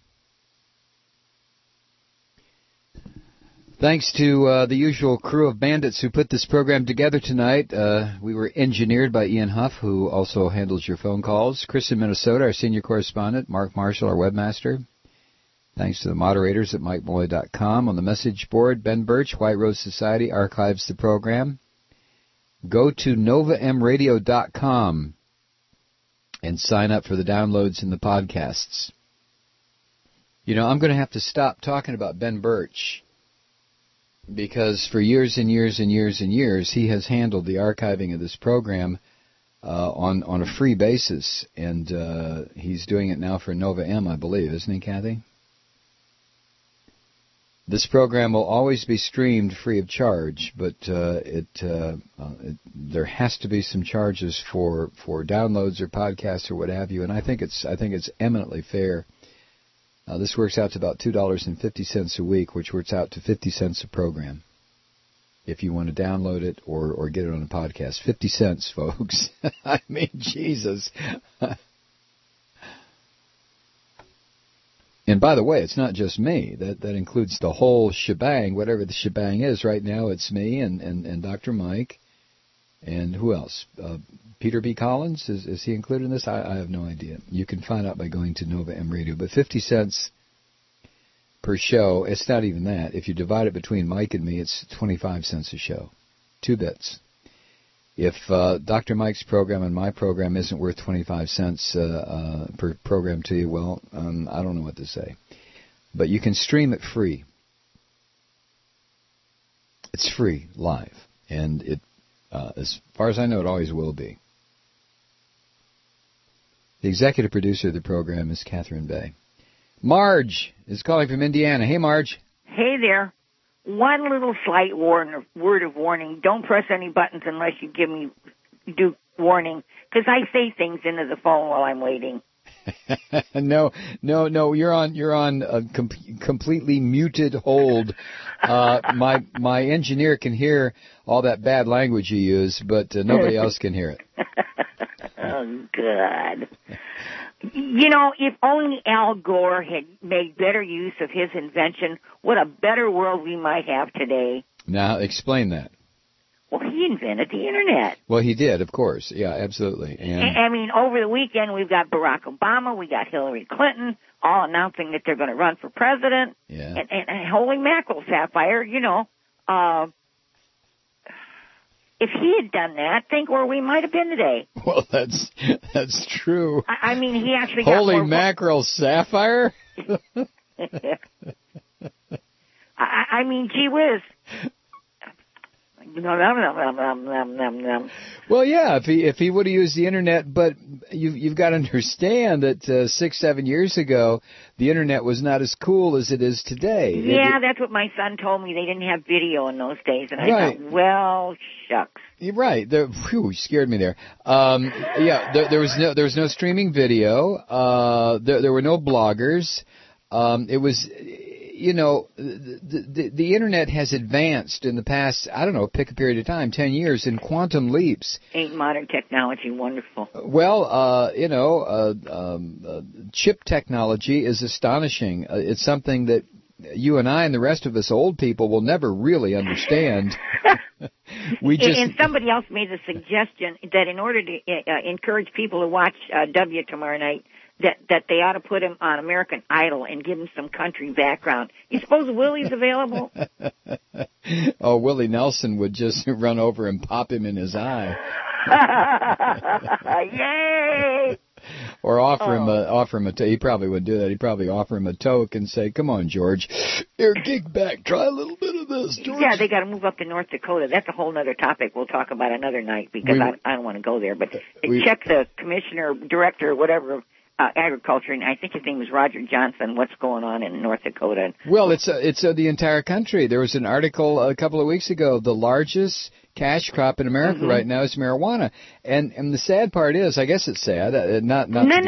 Thanks to the usual crew of bandits who put this program together tonight. We were engineered by Ian Huff, who also handles your phone calls. Chris in Minnesota, our senior correspondent. Mark Marshall, our webmaster. Thanks to the moderators at MikeMalloy.com. On the message board, Ben Birch, White Rose Society, archives the program. Go to NovaMRadio.com and sign up for the downloads and the podcasts. I'm going to have to stop talking about Ben Birch, because for years and years and years and years, he has handled the archiving of this program on a free basis, and he's doing it now for Nova M, I believe, isn't he, Kathy? This program will always be streamed free of charge, but there has to be some charges for downloads or podcasts or what have you, and I think it's eminently fair. This works out to about $2.50 a week, which works out to 50 cents a program. If you want to download it or get it on a podcast, 50 cents, folks. I mean, Jesus. And by the way, it's not just me. That includes the whole shebang, whatever the shebang is. Right now, it's me and Dr. Mike. And who else? Peter B. Collins? Is he included in this? I have no idea. You can find out by going to Nova M Radio. But 50 cents per show, it's not even that. If you divide it between Mike and me, it's 25 cents a show. 2 bits. If Dr. Mike's program and my program isn't worth 25 cents per program to you, well, I don't know what to say. But you can stream it free. It's free, live. And it, as far as I know, it always will be. The executive producer of the program is Catherine Bay. Marge is calling from Indiana. Hey, Marge. Hey there. One little slight word of warning. Don't press any buttons unless you do warning, because I say things into the phone while I'm waiting. No. You're on a completely muted hold. My engineer can hear all that bad language you use, but nobody else can hear it. Oh, good. If only Al Gore had made better use of his invention, what a better world we might have today. Now, explain that. Well, he invented the Internet. Well, he did, of course. Yeah, absolutely. And I mean, over the weekend, we've got Barack Obama, we got Hillary Clinton, all announcing that they're going to run for president. Yeah. And holy mackerel, Sapphire, if he had done that, think where we might have been today. Well, that's true. I mean, he actually got holy more mackerel, Sapphire. I mean, gee whiz. Well, yeah, if he would have used the Internet, but you've got to understand that 6-7 years ago, the Internet was not as cool as it is today. Yeah, that's what my son told me. They didn't have video in those days, and I thought, well, shucks. You're right. You scared me there. There was no streaming video. There were no bloggers. It was. The Internet has advanced in the past, I don't know, pick a period of time, 10 years, in quantum leaps. Ain't modern technology wonderful? Well, chip technology is astonishing. It's something that you and I and the rest of us old people will never really understand. And somebody else made the suggestion that in order to encourage people to watch W tomorrow night, that they ought to put him on American Idol and give him some country background. You suppose Willie's available? Oh, Willie Nelson would just run over and pop him in his eye. Yay! Or offer him a. He probably would do that. He'd probably offer him a toke and say, "Come on, George, here, kick back, try a little bit of this, George." Yeah, they got to move up to North Dakota. That's a whole other topic. We'll talk about another night because I don't want to go there. But check the commissioner, director, whatever. Agriculture, and I think his name was Roger Johnson. What's going on in North Dakota? Well, it's the entire country. There was an article a couple of weeks ago. The largest cash crop in America right now is marijuana, and the sad part is, I guess it's sad. No.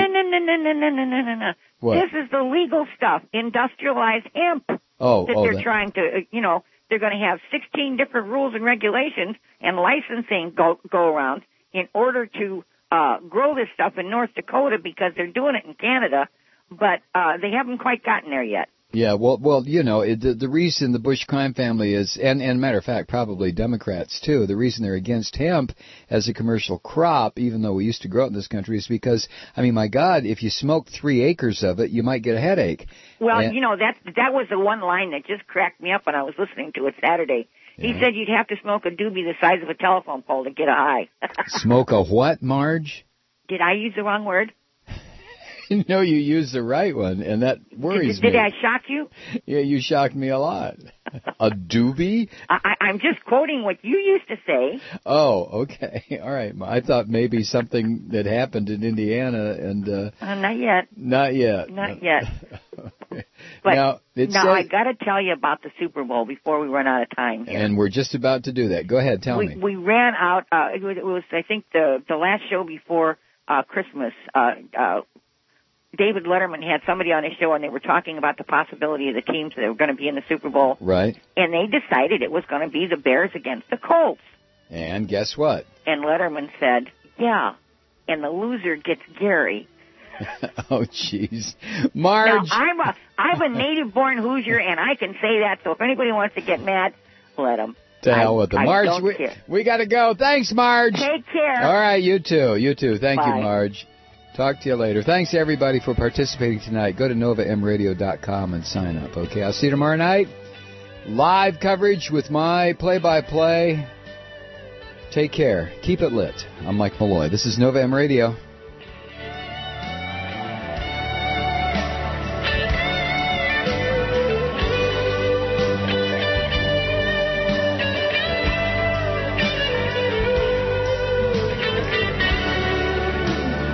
What? This is the legal stuff. Industrialized hemp. They're trying to, they're going to have 16 different rules and regulations and licensing go around in order to grow this stuff in North Dakota because they're doing it in Canada, but they haven't quite gotten there yet. Yeah, well, the reason the Bush crime family is, and matter of fact, probably Democrats too, the reason they're against hemp as a commercial crop, even though we used to grow it in this country, is because, I mean, my God, if you smoke 3 acres of it, you might get a headache. Well, that was the one line that just cracked me up when I was listening to it Saturday. He said you'd have to smoke a doobie the size of a telephone pole to get a high. Smoke a what, Marge? Did I use the wrong word? No, you used the right one, and that worries me. Did I shock shock you? Yeah, you shocked me a lot. A doobie? I'm just quoting what you used to say. Oh, okay. All right. I thought maybe something that happened in Indiana and... not yet. Not yet. Not yet. Okay. But now I got to tell you about the Super Bowl before we run out of time here. And we're just about to do that. Go ahead, tell me. We ran out. It was I think the last show before Christmas. David Letterman had somebody on his show, and they were talking about the possibility of the teams that were going to be in the Super Bowl. Right. And they decided it was going to be the Bears against the Colts. And guess what? And Letterman said, yeah, and the loser gets Gary. Oh, jeez. Marge. Now, I'm a native-born Hoosier, and I can say that, so if anybody wants to get mad, let them. To hell with them. Marge, we got to go. Thanks, Marge. Take care. All right, you too. Thank Bye. you, Marge. Talk to you later. Thanks, everybody, for participating tonight. Go to NovaMRadio.com and sign up, okay? I'll see you tomorrow night. Live coverage with my play-by-play. Take care. Keep it lit. I'm Mike Malloy. This is Nova M Radio.